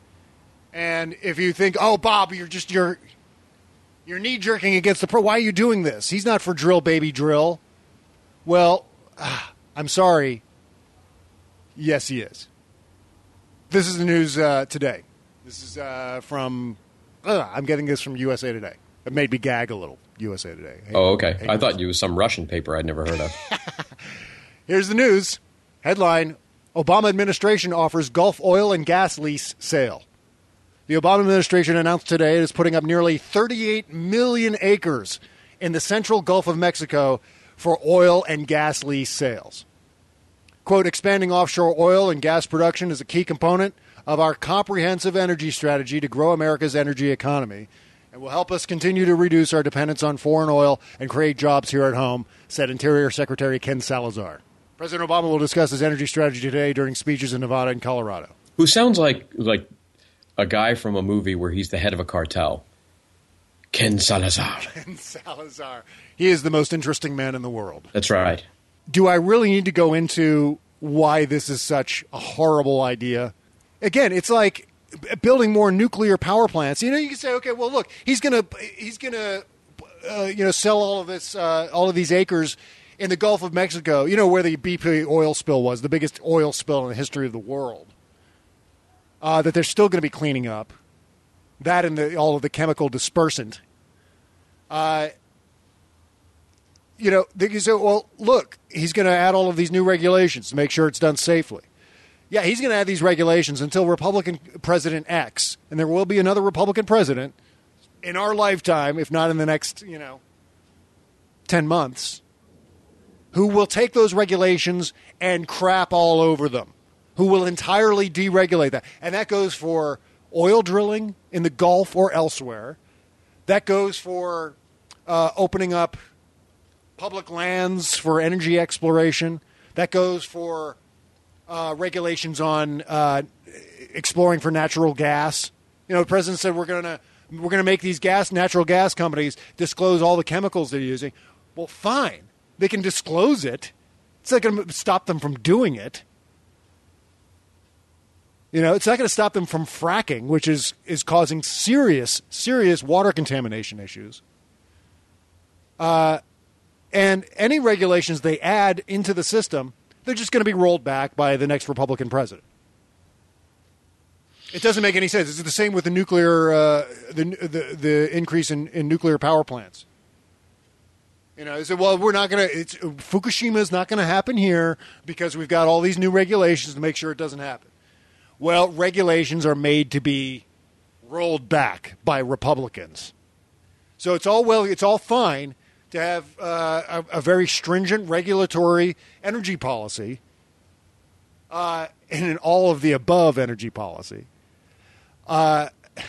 [SPEAKER 8] And if you think, oh, Bob, you're just, you're, you're knee-jerking against the pro. Why are you doing this? He's not for drill baby drill. Well, uh, I'm sorry. Yes, he is. This is the news uh, today. This is uh, from, uh, I'm getting this from U S A Today. It made me gag a little, U S A Today. Hey,
[SPEAKER 9] oh, okay.
[SPEAKER 8] hey,
[SPEAKER 9] I thought you was some Russian paper I'd never heard of.
[SPEAKER 8] Here's the news. Headline, Obama administration offers Gulf oil and gas lease sale. The Obama administration announced today it is putting up nearly thirty-eight million acres in the central Gulf of Mexico for oil and gas lease sales. Quote, expanding offshore oil and gas production is a key component of our comprehensive energy strategy to grow America's energy economy and will help us continue to reduce our dependence on foreign oil and create jobs here at home, said Interior Secretary Ken Salazar. President Obama will discuss his energy strategy today during speeches in Nevada and Colorado.
[SPEAKER 9] Who sounds like like a guy from a movie where he's the head of a cartel. Ken Salazar.
[SPEAKER 8] Ken Salazar. He is the most interesting man in the world.
[SPEAKER 9] That's right.
[SPEAKER 8] Do I really need to go into why this is such a horrible idea? Again, it's like building more nuclear power plants. You know, you can say, okay, well, look, he's gonna he's gonna uh, you know sell all of this uh, all of these acres in the Gulf of Mexico. You know where the B P oil spill was, the biggest oil spill in the history of the world. Uh, that they're still going to be cleaning up. That and the, all of the chemical dispersant. Uh, you know, you say, well, look, he's going to add all of these new regulations to make sure it's done safely. Yeah, he's going to add these regulations until Republican President X, and there will be another Republican president in our lifetime, if not in the next, you know, ten months, who will take those regulations and crap all over them, who will entirely deregulate that. And that goes for oil drilling in the Gulf or elsewhere. That goes for uh, opening up public lands for energy exploration. That goes for uh, regulations on uh, exploring for natural gas. You know, the president said we're going to we're going to make these gas natural gas companies disclose all the chemicals they're using. Well, fine. They can disclose it. It's not going to stop them from doing it. You know, it's not going to stop them from fracking, which is, is causing serious, serious water contamination issues. Uh, and any regulations they add into the system, they're just going to be rolled back by the next Republican president. It doesn't make any sense. It's the same with the nuclear, uh, the, the the increase in, in nuclear power plants. You know, they said, well, we're not going to, it's Fukushima is not going to happen here because we've got all these new regulations to make sure it doesn't happen. Well, regulations are made to be rolled back by Republicans. So it's all well, it's all fine to have uh, a, a very stringent regulatory energy policy uh, and an all of the above energy policy. Uh,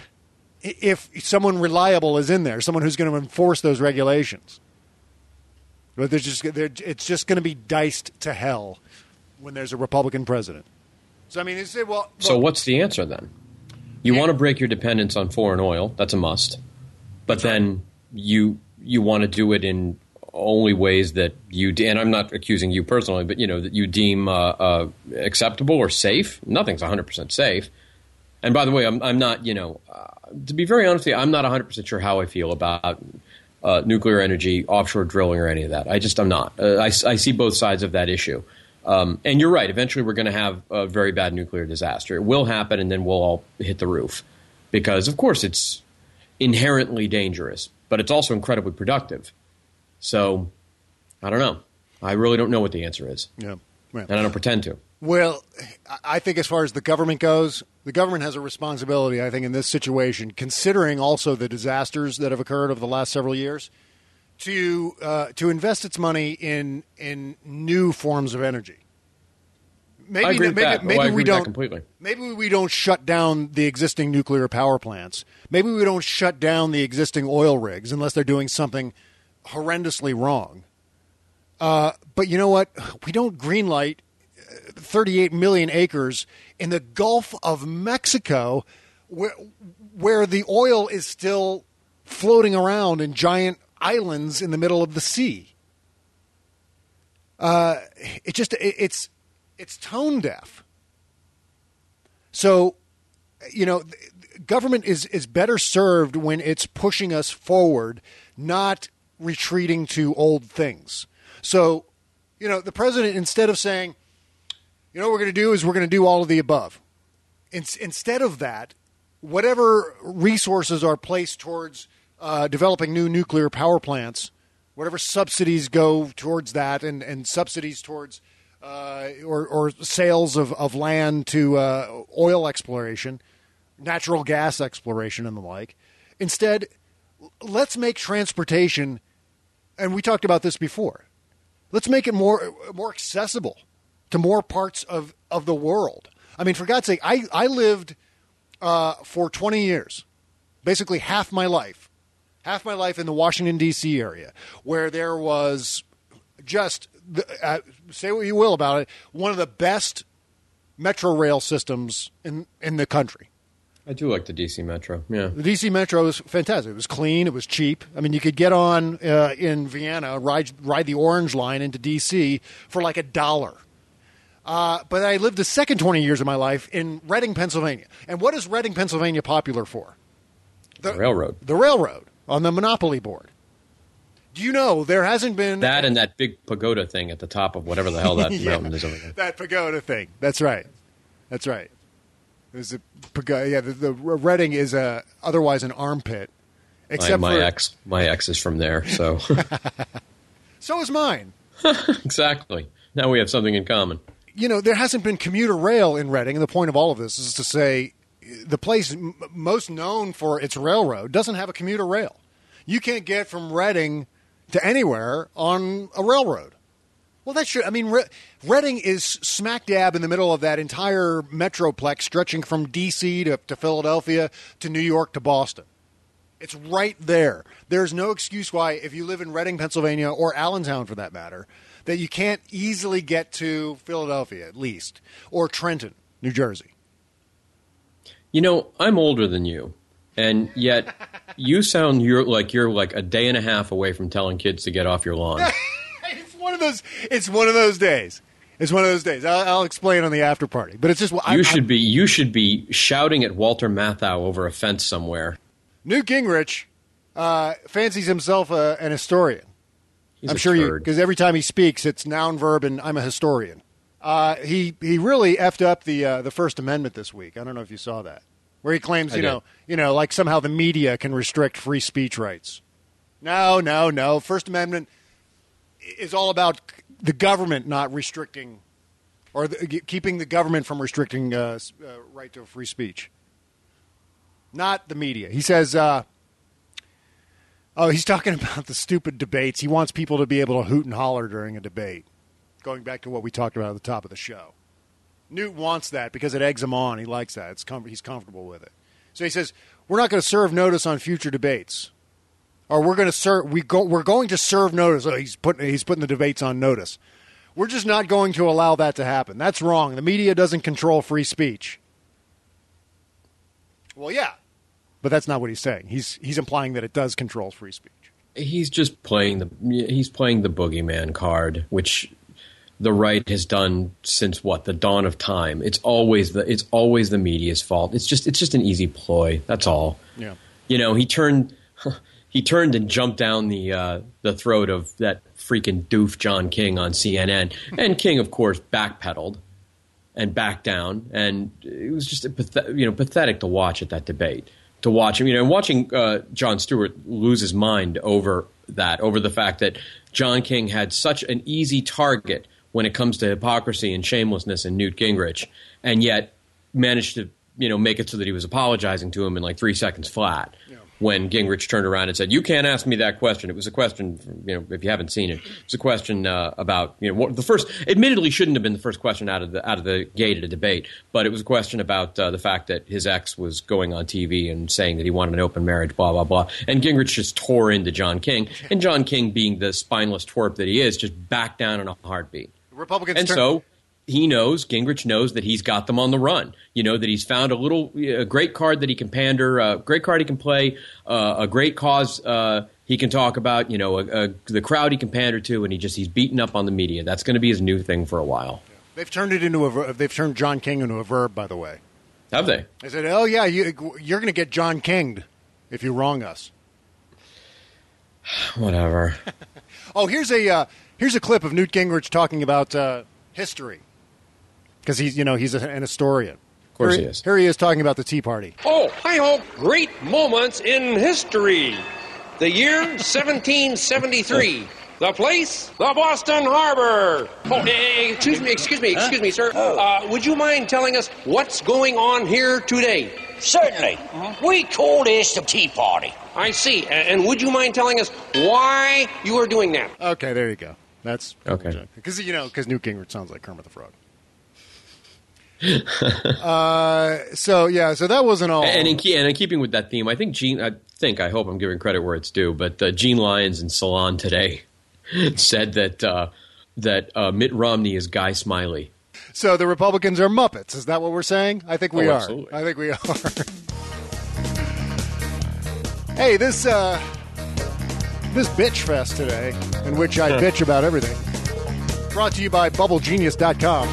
[SPEAKER 8] if someone reliable is in there, someone who's going to enforce those regulations. But there's just it's just going to be diced to hell when there's a Republican president. So I mean, it's, well, look,
[SPEAKER 9] so what's the answer then? You yeah. want to break your dependence on foreign oil? That's a must. But That's then right. you you want to do it in only ways that you de- and I'm not accusing you personally, but you know that you deem uh, uh, acceptable or safe. Nothing's one hundred percent safe. And by the way, I'm I'm not you know uh, to be very honest with you, I'm not one hundred percent sure how I feel about Uh, nuclear energy, offshore drilling, or any of that. I just I'm not. Uh, I, I see both sides of that issue. Um, and you're right. Eventually, we're going to have a very bad nuclear disaster. It will happen, and then we'll all hit the roof. Because, of course, it's inherently dangerous, but it's also incredibly productive. So, I don't know. I really don't know what the answer is.
[SPEAKER 8] Yeah, right.
[SPEAKER 9] And I don't pretend to.
[SPEAKER 8] Well, I think as far as the government goes, the government has a responsibility, I think, in this situation, considering also the disasters that have occurred over the last several years, to uh, to invest its money in in new forms of energy. Maybe,
[SPEAKER 9] I agree
[SPEAKER 8] maybe,
[SPEAKER 9] with that.
[SPEAKER 8] maybe
[SPEAKER 9] oh, I agree
[SPEAKER 8] we
[SPEAKER 9] with
[SPEAKER 8] don't
[SPEAKER 9] that completely.
[SPEAKER 8] Maybe we don't shut down the existing nuclear power plants. Maybe we don't shut down the existing oil rigs unless they're doing something horrendously wrong. Uh, but you know what? We don't greenlight thirty-eight million acres in the Gulf of Mexico where, where the oil is still floating around in giant islands in the middle of the sea. Uh, it just it, it's it's tone deaf. So, you know, government is, is better served when it's pushing us forward, not retreating to old things. So, you know, the president, instead of saying, you know what we're going to do is we're going to do all of the above. In, instead of that, whatever resources are placed towards uh, developing new nuclear power plants, whatever subsidies go towards that and, and subsidies towards uh, or, or sales of, of land to uh, oil exploration, natural gas exploration and the like. Instead, let's make transportation, and we talked about this before, let's make it more more accessible to more parts of, of the world. I mean, for God's sake, I, I lived uh, for twenty years, basically half my life, half my life in the Washington, D C area, where there was just, the, uh, say what you will about it, one of the best metro rail systems in, in the country.
[SPEAKER 9] I do like the D C Metro, yeah.
[SPEAKER 8] The D C Metro was fantastic. It was clean. It was cheap. I mean, you could get on uh, in Vienna, ride, ride the Orange Line into D C for like a dollar. Uh, but I lived the second twenty years of my life in Reading, Pennsylvania. And what is Reading, Pennsylvania popular for?
[SPEAKER 9] The, the railroad.
[SPEAKER 8] The railroad on the Monopoly board. Do you know there hasn't been...
[SPEAKER 9] That and that big pagoda thing at the top of whatever the hell that yeah, mountain is over there.
[SPEAKER 8] That pagoda thing. That's right. That's right. There's a pagoda. Yeah, the, the Reading is a, otherwise an armpit. Except
[SPEAKER 9] my, my
[SPEAKER 8] for
[SPEAKER 9] ex, my ex is from there, so
[SPEAKER 8] so is mine.
[SPEAKER 9] Exactly. Now we have something in common.
[SPEAKER 8] You know, there hasn't been commuter rail in Reading, and the point of all of this is to say the place m- most known for its railroad doesn't have a commuter rail. You can't get from Reading to anywhere on a railroad. Well, that should, I mean, Re- Reading is smack dab in the middle of that entire metroplex stretching from D C to, to Philadelphia to New York to Boston. It's right there. There's no excuse why, if you live in Reading, Pennsylvania, or Allentown for that matter, that you can't easily get to Philadelphia, at least, or Trenton, New Jersey.
[SPEAKER 9] You know, I'm older than you, and yet you sound you're like you're like a day and a half away from telling kids to get off your lawn.
[SPEAKER 8] It's one of those. It's one of those days. It's one of those days. I'll, I'll explain on the after party. But it's just
[SPEAKER 9] you
[SPEAKER 8] I'm,
[SPEAKER 9] should
[SPEAKER 8] I'm,
[SPEAKER 9] be you should be shouting at Walter Matthau over a fence somewhere.
[SPEAKER 8] Newt Gingrich uh, fancies himself uh, an historian.
[SPEAKER 9] He's
[SPEAKER 8] I'm
[SPEAKER 9] a
[SPEAKER 8] sure you,
[SPEAKER 9] turd.
[SPEAKER 8] because every time he speaks, it's noun, verb, and I'm a historian. Uh, he he really effed up the uh, the First Amendment this week. I don't know if you saw that, where he claims
[SPEAKER 9] I
[SPEAKER 8] you
[SPEAKER 9] did.
[SPEAKER 8] know you know like somehow the media can restrict free speech rights. No, no, no. First Amendment is all about the government not restricting, or the, keeping the government from restricting uh, uh, right to free speech. Not the media. He says. Uh, Oh, he's talking about the stupid debates. He wants people to be able to hoot and holler during a debate, going back to what we talked about at the top of the show. Newt wants that because it eggs him on. He likes that. It's com- he's comfortable with it. So he says, we're not going to serve notice on future debates. Or we're going to serve we go we're going to serve notice. Oh, he's putting he's putting the debates on notice. We're just not going to allow that to happen. That's wrong. The media doesn't control free speech. Well, yeah. But that's not what he's saying. He's he's implying that it does control free speech.
[SPEAKER 9] He's just playing the he's playing the boogeyman card, which the right has done since what the dawn of time. It's always the it's always the media's fault. It's just it's just an easy ploy. That's all.
[SPEAKER 8] Yeah.
[SPEAKER 9] You know, he turned he turned and jumped down the uh, the throat of that freaking doof John King on C N N, and King, of course, backpedaled and backed down, and it was just a pathet- you know pathetic to watch at that debate. To watch him, you know, watching uh, Jon Stewart lose his mind over that, over the fact that John King had such an easy target when it comes to hypocrisy and shamelessness in Newt Gingrich, and yet managed to, you know, make it so that he was apologizing to him in like three seconds flat. Yeah. When Gingrich turned around and said, "You can't ask me that question." It was a question, you know, if you haven't seen it, it was a question uh, about, you know, what, the first. Admittedly, shouldn't have been the first question out of the out of the gate at a debate, but it was a question about uh, the fact that his ex was going on T V and saying that he wanted an open marriage, blah blah blah, and Gingrich just tore into John King, and John King, being the spineless twerp that he is, just backed down in a heartbeat.
[SPEAKER 8] Republicans
[SPEAKER 9] and
[SPEAKER 8] turn-
[SPEAKER 9] so. He knows, Gingrich knows that he's got them on the run. You know, that he's found a little, a great card that he can pander, a great card he can play, uh, a great cause uh, he can talk about, you know, a, a, the crowd he can pander to, and he just, he's beaten up on the media. That's going to be his new thing for a while.
[SPEAKER 8] They've turned it into a ver- they've turned John King into a verb, by the way.
[SPEAKER 9] Have they?
[SPEAKER 8] They said, oh, yeah, you, you're going to get John Kinged if you wrong us.
[SPEAKER 9] Whatever.
[SPEAKER 8] Oh, here's a uh, here's a clip of Newt Gingrich talking about uh, history. Because he's, you know, he's a, an historian.
[SPEAKER 9] Of course
[SPEAKER 8] here,
[SPEAKER 9] he is.
[SPEAKER 8] Here he is talking about the Tea Party.
[SPEAKER 17] Oh, hi-ho, great moments in history. The year seventeen seventy-three. The place, the Boston Harbor. Oh, hey, excuse me, excuse me, excuse me, sir. Uh, would you mind telling us what's going on here today?
[SPEAKER 18] Certainly. We call this the Tea Party.
[SPEAKER 17] I see. And would you mind telling us why you are doing that?
[SPEAKER 8] Okay, there you go. That's
[SPEAKER 9] okay.
[SPEAKER 8] Because, you know, because Newt Gingrich sounds like Kermit the Frog. uh, so yeah, so that wasn't all.
[SPEAKER 9] And in, and in keeping with that theme, I think Gene, I think, I hope I'm giving credit where it's due, but uh, Gene Lyons in Salon today said that uh, that uh, Mitt Romney is Guy Smiley.
[SPEAKER 8] So the Republicans are Muppets. Is that what we're saying? I think we
[SPEAKER 9] oh,
[SPEAKER 8] are.
[SPEAKER 9] Absolutely.
[SPEAKER 8] I think we are. Hey, this uh, this bitch fest today, in which I bitch about everything, brought to you by Bubble Genius dot com.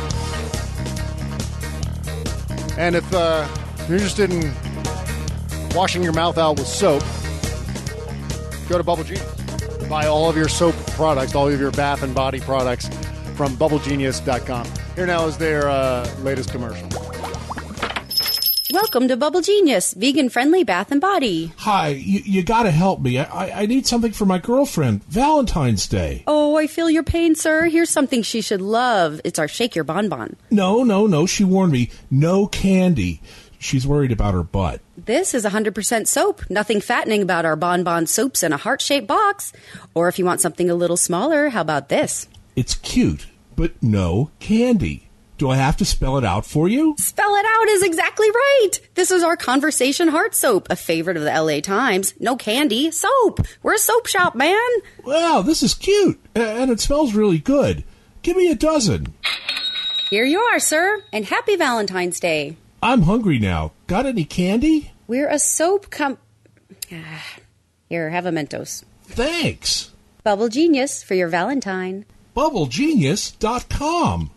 [SPEAKER 8] And if uh, you're interested in washing your mouth out with soap, go to Bubble Genius. Buy all of your soap products, all of your bath and body products from Bubble Genius dot com. Here now is their uh, latest commercial.
[SPEAKER 15] Welcome to Bubble Genius, vegan-friendly bath and body.
[SPEAKER 16] Hi, you, you gotta help me. I, I need something for my girlfriend. Valentine's Day.
[SPEAKER 15] Oh, I feel your pain, sir. Here's something she should love. It's our Shake Your Bonbon.
[SPEAKER 16] No, no, no. She warned me. No candy. She's worried about her butt.
[SPEAKER 15] This is one hundred percent soap. Nothing fattening about our Bonbon soaps in a heart-shaped box. Or if you want something a little smaller, how about this?
[SPEAKER 16] It's cute, but no candy. Do I have to spell it out for you?
[SPEAKER 15] Spell it out is exactly right. This is our Conversation Heart Soap, a favorite of the L A Times. No candy, soap. We're a soap shop, man.
[SPEAKER 16] Wow, this is cute. And it smells really good. Give me a dozen.
[SPEAKER 15] Here you are, sir. And happy Valentine's Day.
[SPEAKER 16] I'm hungry now. Got any candy?
[SPEAKER 15] We're a soap com... Here, have a Mentos.
[SPEAKER 16] Thanks.
[SPEAKER 15] Bubble Genius for your Valentine.
[SPEAKER 16] bubble genius dot com.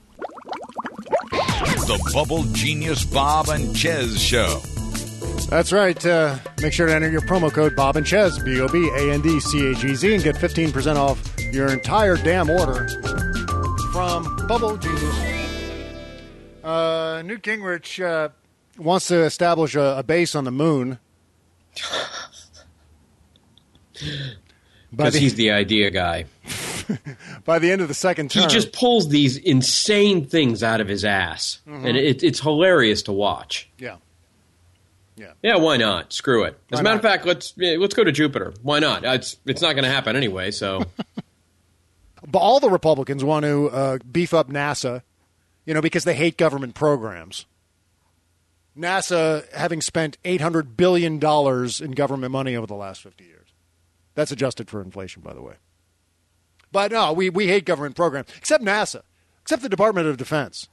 [SPEAKER 3] The Bubble Genius Bob and Ches Show.
[SPEAKER 8] That's right. Uh, make sure to enter your promo code Bob and Ches, B O B A N D C H E Z, and get fifteen percent off your entire damn order from Bubble Genius. Uh, Newt Gingrich uh, wants to establish a, a base on the moon.
[SPEAKER 9] Because he's the idea guy.
[SPEAKER 8] By the end of the second term.
[SPEAKER 9] He just pulls these insane things out of his ass. Mm-hmm. And it, it's hilarious to watch.
[SPEAKER 8] Yeah. Yeah.
[SPEAKER 9] Yeah, why not? Screw it. As
[SPEAKER 8] Why
[SPEAKER 9] a matter
[SPEAKER 8] not?
[SPEAKER 9] of fact, let's let's go to Jupiter. Why not? It's it's not going to happen anyway, so.
[SPEAKER 8] But all the Republicans want to uh, beef up NASA, you know, because they hate government programs. NASA having spent eight hundred billion dollars in government money over the last fifty years. That's adjusted for inflation, by the way. But no, we, we hate government programs, except NASA, except the Department of Defense.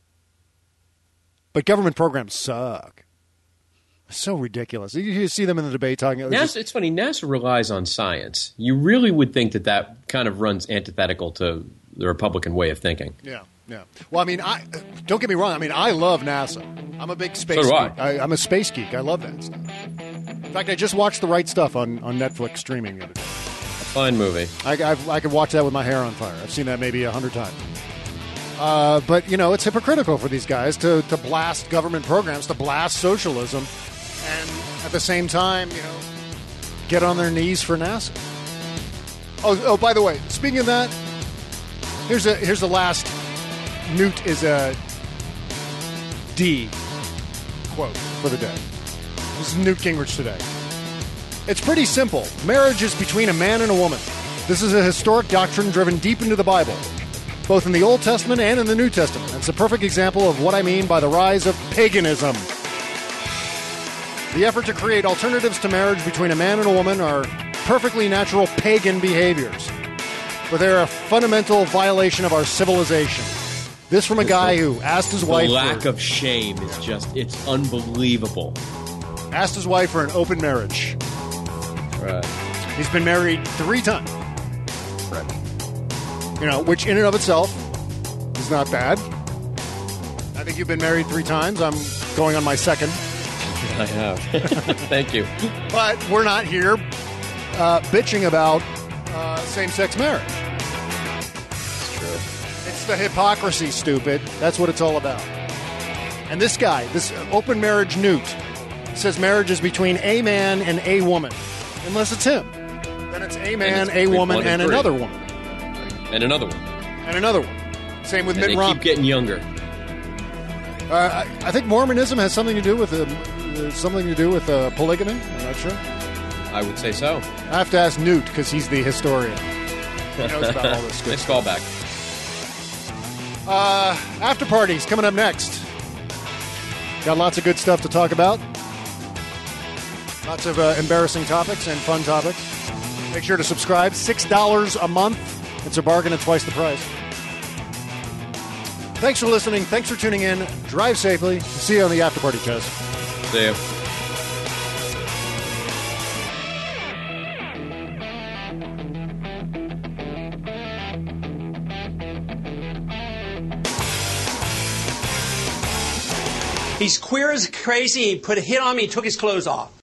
[SPEAKER 8] But government programs suck. So ridiculous. You, you see them in the debate talking.
[SPEAKER 9] NASA,
[SPEAKER 8] just,
[SPEAKER 9] it's funny, NASA relies on science. You really would think that that kind of runs antithetical to the Republican way of thinking.
[SPEAKER 8] Yeah, yeah. Well, I mean, I don't get me wrong. I mean, I love NASA. I'm a big space
[SPEAKER 9] So do I.
[SPEAKER 8] geek. I, I'm a space geek. I love that stuff. In fact, I just watched The Right Stuff on, on Netflix streaming the other day.
[SPEAKER 9] Fine movie.
[SPEAKER 8] I, I've, I could watch that with my hair on fire. I've seen that maybe a hundred times. Uh, but, you know, it's hypocritical for these guys to, to blast government programs, to blast socialism, and at the same time, you know, get on their knees for NASA. Oh, oh, by the way, speaking of that, here's a here's the last. Newt is a D quote for the day. This is Newt Gingrich today. It's pretty simple. Marriage is between a man and a woman. This is a historic doctrine driven deep into the Bible, both in the Old Testament and in the New Testament. It's a perfect example of what I mean by the rise of paganism. The effort to create alternatives to marriage between a man and a woman are perfectly natural pagan behaviors, but they're a fundamental violation of our civilization. This from a guy who asked his
[SPEAKER 9] The
[SPEAKER 8] wife...
[SPEAKER 9] lack
[SPEAKER 8] for,
[SPEAKER 9] of shame is just, it's unbelievable.
[SPEAKER 8] Asked his wife for an open marriage.
[SPEAKER 9] Right.
[SPEAKER 8] He's been married three times. Right. You know, which in and of itself is not bad. I think you've been married three times. I'm going on my second.
[SPEAKER 9] I have. Thank you.
[SPEAKER 8] But we're not here uh, bitching about uh, same-sex marriage.
[SPEAKER 9] It's true.
[SPEAKER 8] It's the hypocrisy, stupid. That's what it's all about. And this guy, this open marriage Newt, says marriage is between a man and a woman. Unless it's him. Then it's a man,
[SPEAKER 9] it's
[SPEAKER 8] a woman,
[SPEAKER 9] one
[SPEAKER 8] and
[SPEAKER 9] and
[SPEAKER 8] another woman.
[SPEAKER 9] And another one.
[SPEAKER 8] And another one. Same with
[SPEAKER 9] And
[SPEAKER 8] Mitt
[SPEAKER 9] they
[SPEAKER 8] Romney.
[SPEAKER 9] keep getting younger.
[SPEAKER 8] Uh, I, I think Mormonism has something to do with uh, something to do with uh, polygamy. I'm not sure.
[SPEAKER 9] I would say so.
[SPEAKER 8] I have to ask Newt because he's the historian. He knows about all this good
[SPEAKER 9] Nice
[SPEAKER 8] stuff.
[SPEAKER 9] callback.
[SPEAKER 8] Uh, after parties coming up next. Got lots of good stuff to talk about. Lots of uh, embarrassing topics and fun topics. Make sure to subscribe. six dollars a month. It's a bargain at twice the price. Thanks for listening. Thanks for tuning in. Drive safely. See you on the after party, Chaz.
[SPEAKER 9] See ya.
[SPEAKER 2] He's queer as crazy. He put a hit on me, took his clothes off.